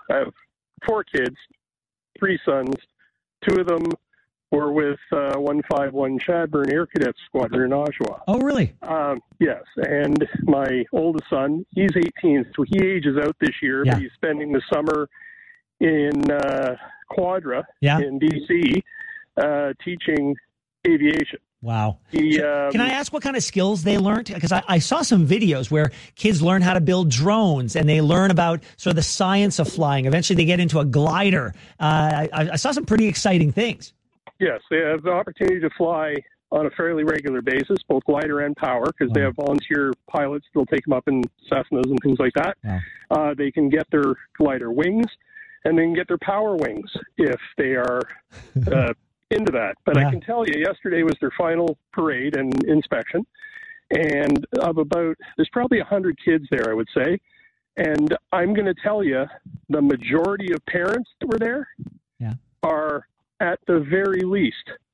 4 kids, 3 sons. 2 of them were with 151 Chadburn Air Cadet Squadron in Oshawa. Oh, really? Yes. And my oldest son, he's 18, so he ages out this year, but he's spending the summer in Quadra in D.C. Teaching aviation. Wow. Can I ask what kind of skills they learned? Because I saw some videos where kids learn how to build drones and they learn about sort of the science of flying. Eventually they get into a glider. I saw some pretty exciting things. Yes, they have the opportunity to fly on a fairly regular basis, both glider and power, because they have volunteer pilots that'll take them up in Cessnas and things like that. Wow. They can get their glider wings and then get their power wings if they are into that. But I can tell you, yesterday was their final parade and inspection, and there's probably 100 kids there, I would say. And I'm going to tell you, the majority of parents that were there are at the very least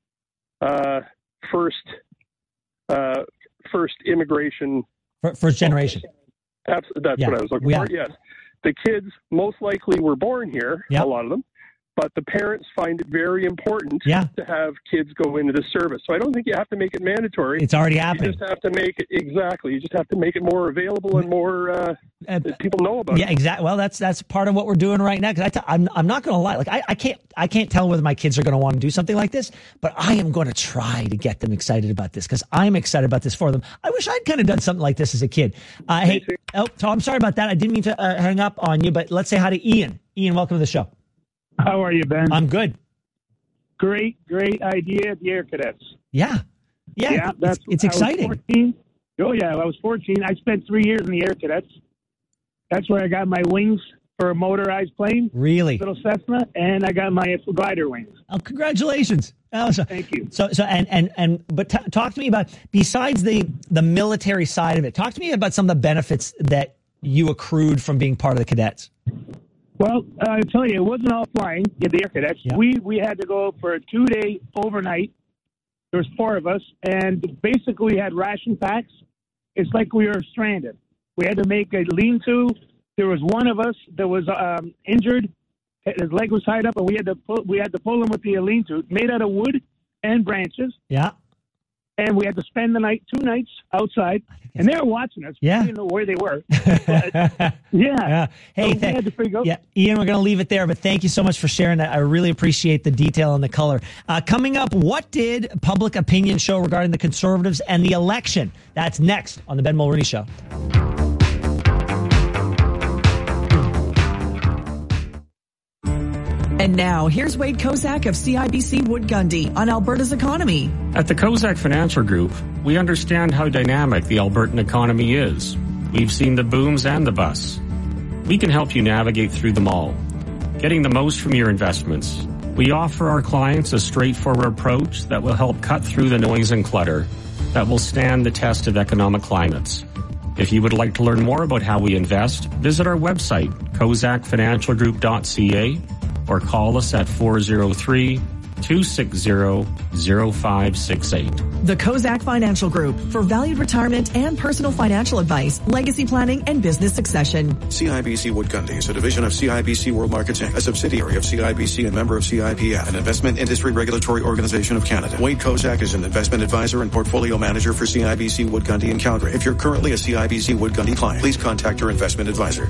first immigration. First generation. That's what I was looking for. Yes. The kids most likely were born here, a lot of them. But the parents find it very important to have kids go into the service. So I don't think you have to make it mandatory. It's already happening. You just have to make it, exactly. You just have to make it more available and more people know about it. Yeah, exactly. Well, that's part of what we're doing right now. Because I'm not going to lie. Like I can't tell whether my kids are going to want to do something like this, but I am going to try to get them excited about this because I'm excited about this for them. I wish I'd kind of done something like this as a kid. Hey, Tom, sorry about that. I didn't mean to hang up on you, but let's say hi to Ian. Ian, welcome to the show. How are you, Ben? I'm good. Great idea, the Air Cadets. Yeah, it's exciting. 14. Oh, yeah, I was 14. I spent 3 years in the Air Cadets. That's where I got my wings for a motorized plane. Really? Little Cessna, and I got my glider wings. Oh, congratulations. Thank you. But talk to me about, besides the military side of it, talk to me about some of the benefits that you accrued from being part of the cadets. Well, I'll tell you, it wasn't all flying in the Air Cadets. Yeah. We had to go for a 2-day overnight. There was 4 of us, and basically we had ration packs. It's like we were stranded. We had to make a lean-to. There was one of us that was injured. His leg was tied up, and we had to pull him with the lean-to, made out of wood and branches. Yeah. And we had to spend the night, 2 nights outside, and they were watching us. Yeah. We didn't know where they were. But, yeah. Hey, so we had to figure out. Yeah, Ian, we're going to leave it there, but thank you so much for sharing that. I really appreciate the detail and the color. Coming up, what did public opinion show regarding the Conservatives and the election? That's next on the Ben Mulroney Show. And now, here's Wade Kozak of CIBC Wood Gundy on Alberta's economy. At the Kozak Financial Group, we understand how dynamic the Albertan economy is. We've seen the booms and the busts. We can help you navigate through them all, getting the most from your investments. We offer our clients a straightforward approach that will help cut through the noise and clutter that will stand the test of economic climates. If you would like to learn more about how we invest, visit our website, kozakfinancialgroup.ca, or call us at 403-260-0568. The Kozak Financial Group for valued retirement and personal financial advice, legacy planning, and business succession. CIBC Wood Gundy is a division of CIBC World Markets Inc., a subsidiary of CIBC and member of CIPF, an investment industry regulatory organization of Canada. Wade Kozak is an investment advisor and portfolio manager for CIBC Wood Gundy in Calgary. If you're currently a CIBC Wood Gundy client, please contact your investment advisor.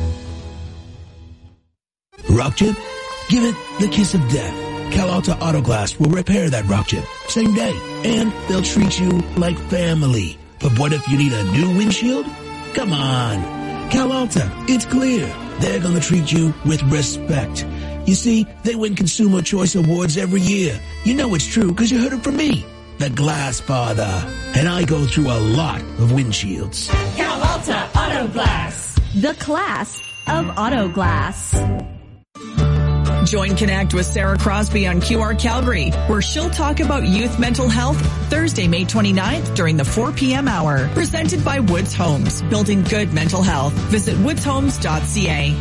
Rock chip? Give it the kiss of death. Cal Alta Auto Glass will repair that rock chip same day, and they'll treat you like family. But what if you need a new windshield? Come on. Cal Alta, it's clear. They're going to treat you with respect. You see, they win Consumer Choice Awards every year. You know it's true because you heard it from me, the Glass Father. And I go through a lot of windshields. Cal Alta Auto Glass. The class of auto glass. Join Connect with Sarah Crosby on QR Calgary, where she'll talk about youth mental health Thursday, May 29th during the 4 p.m. hour. Presented by Woods Homes, building good mental health. Visit woodshomes.ca.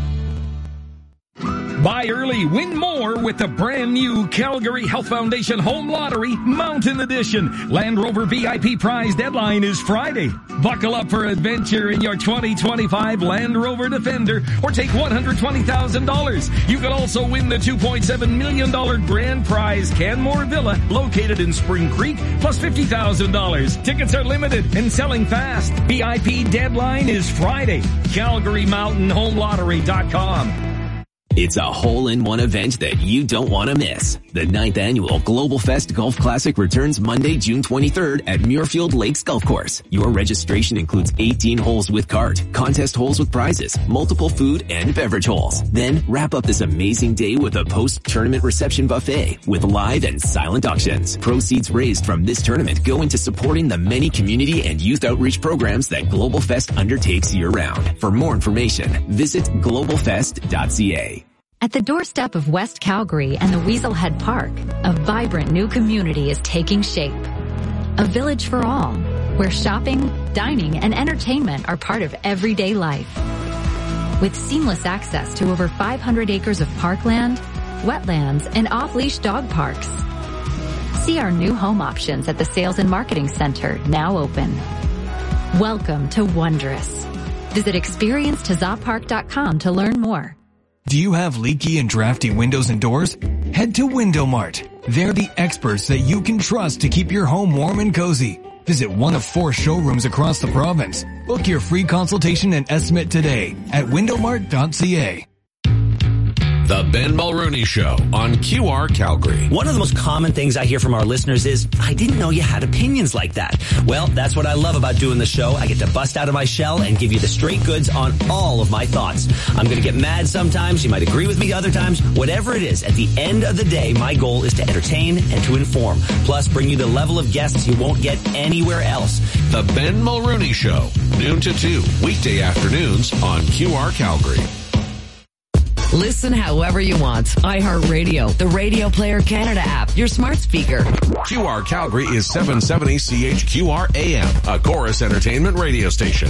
Buy early, win more with the brand new Calgary Health Foundation Home Lottery Mountain Edition. Land Rover VIP prize deadline is Friday. Buckle up for adventure in your 2025 Land Rover Defender or take $120,000. You can also win the $2.7 million grand prize Canmore Villa located in Spring Creek plus $50,000. Tickets are limited and selling fast. VIP deadline is Friday. CalgaryMountainHomeLottery.com. It's a hole-in-one event that you don't want to miss. The 9th annual Global Fest Golf Classic returns Monday, June 23rd at Muirfield Lakes Golf Course. Your registration includes 18 holes with cart, contest holes with prizes, multiple food and beverage holes. Then wrap up this amazing day with a post-tournament reception buffet with live and silent auctions. Proceeds raised from this tournament go into supporting the many community and youth outreach programs that Global Fest undertakes year-round. For more information, visit globalfest.ca. At the doorstep of West Calgary and the Weaselhead Park, a vibrant new community is taking shape. A village for all, where shopping, dining, and entertainment are part of everyday life. With seamless access to over 500 acres of parkland, wetlands, and off-leash dog parks. See our new home options at the Sales and Marketing Center, now open. Welcome to Wondrous. Visit experience-tazoppark.com to learn more. Do you have leaky and drafty windows and doors? Head to Window Mart. They're the experts that you can trust to keep your home warm and cozy. Visit one of 4 showrooms across the province. Book your free consultation and estimate today at windowmart.ca. The Ben Mulrooney Show on QR Calgary. One of the most common things I hear from our listeners is, I didn't know you had opinions like that. Well, that's what I love about doing the show. I get to bust out of my shell and give you the straight goods on all of my thoughts. I'm going to get mad sometimes. You might agree with me other times. Whatever it is, at the end of the day, my goal is to entertain and to inform. Plus, bring you the level of guests you won't get anywhere else. The Ben Mulrooney Show, noon to 2, weekday afternoons on QR Calgary. Listen however you want. iHeartRadio, the Radio Player Canada app, your smart speaker. QR Calgary is 770 CHQR AM, a Chorus Entertainment radio station.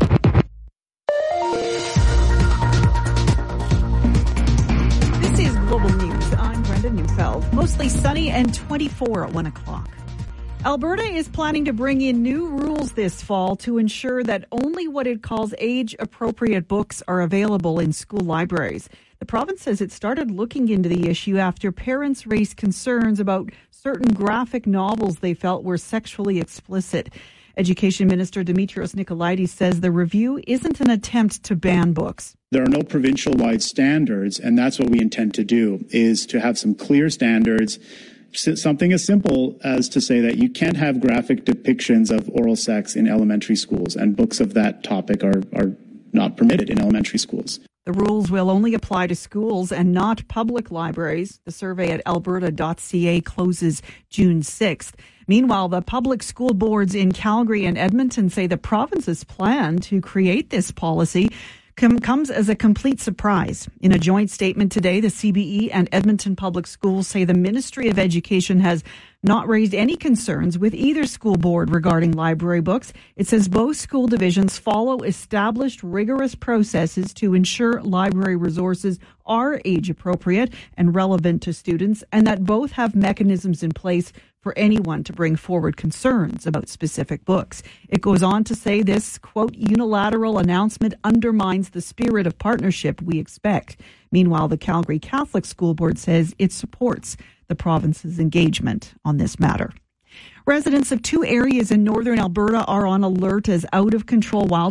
This is Global News. I'm Brenda Neufeld. Mostly sunny and 24 at 1 o'clock. Alberta is planning to bring in new rules this fall to ensure that only what it calls age-appropriate books are available in school libraries. The province says it started looking into the issue after parents raised concerns about certain graphic novels they felt were sexually explicit. Education Minister Dimitrios Nicolaides says the review isn't an attempt to ban books. There are no provincial-wide standards, and that's what we intend to do, is to have some clear standards. Something as simple as to say that you can't have graphic depictions of oral sex in elementary schools, and books of that topic are not permitted in elementary schools. The rules will only apply to schools and not public libraries. The survey at alberta.ca closes June 6th. Meanwhile, the public school boards in Calgary and Edmonton say the province's plan to create this policy comes as a complete surprise. In a joint statement today, the CBE and Edmonton Public Schools say the Ministry of Education has not raised any concerns with either school board regarding library books. It says both school divisions follow established rigorous processes to ensure library resources are age appropriate and relevant to students, and that both have mechanisms in place for anyone to bring forward concerns about specific books. It goes on to say this, quote, unilateral announcement undermines the spirit of partnership we expect. Meanwhile, the Calgary Catholic School Board says it supports the province's engagement on this matter. Residents of 2 areas in northern Alberta are on alert as out-of-control wildfires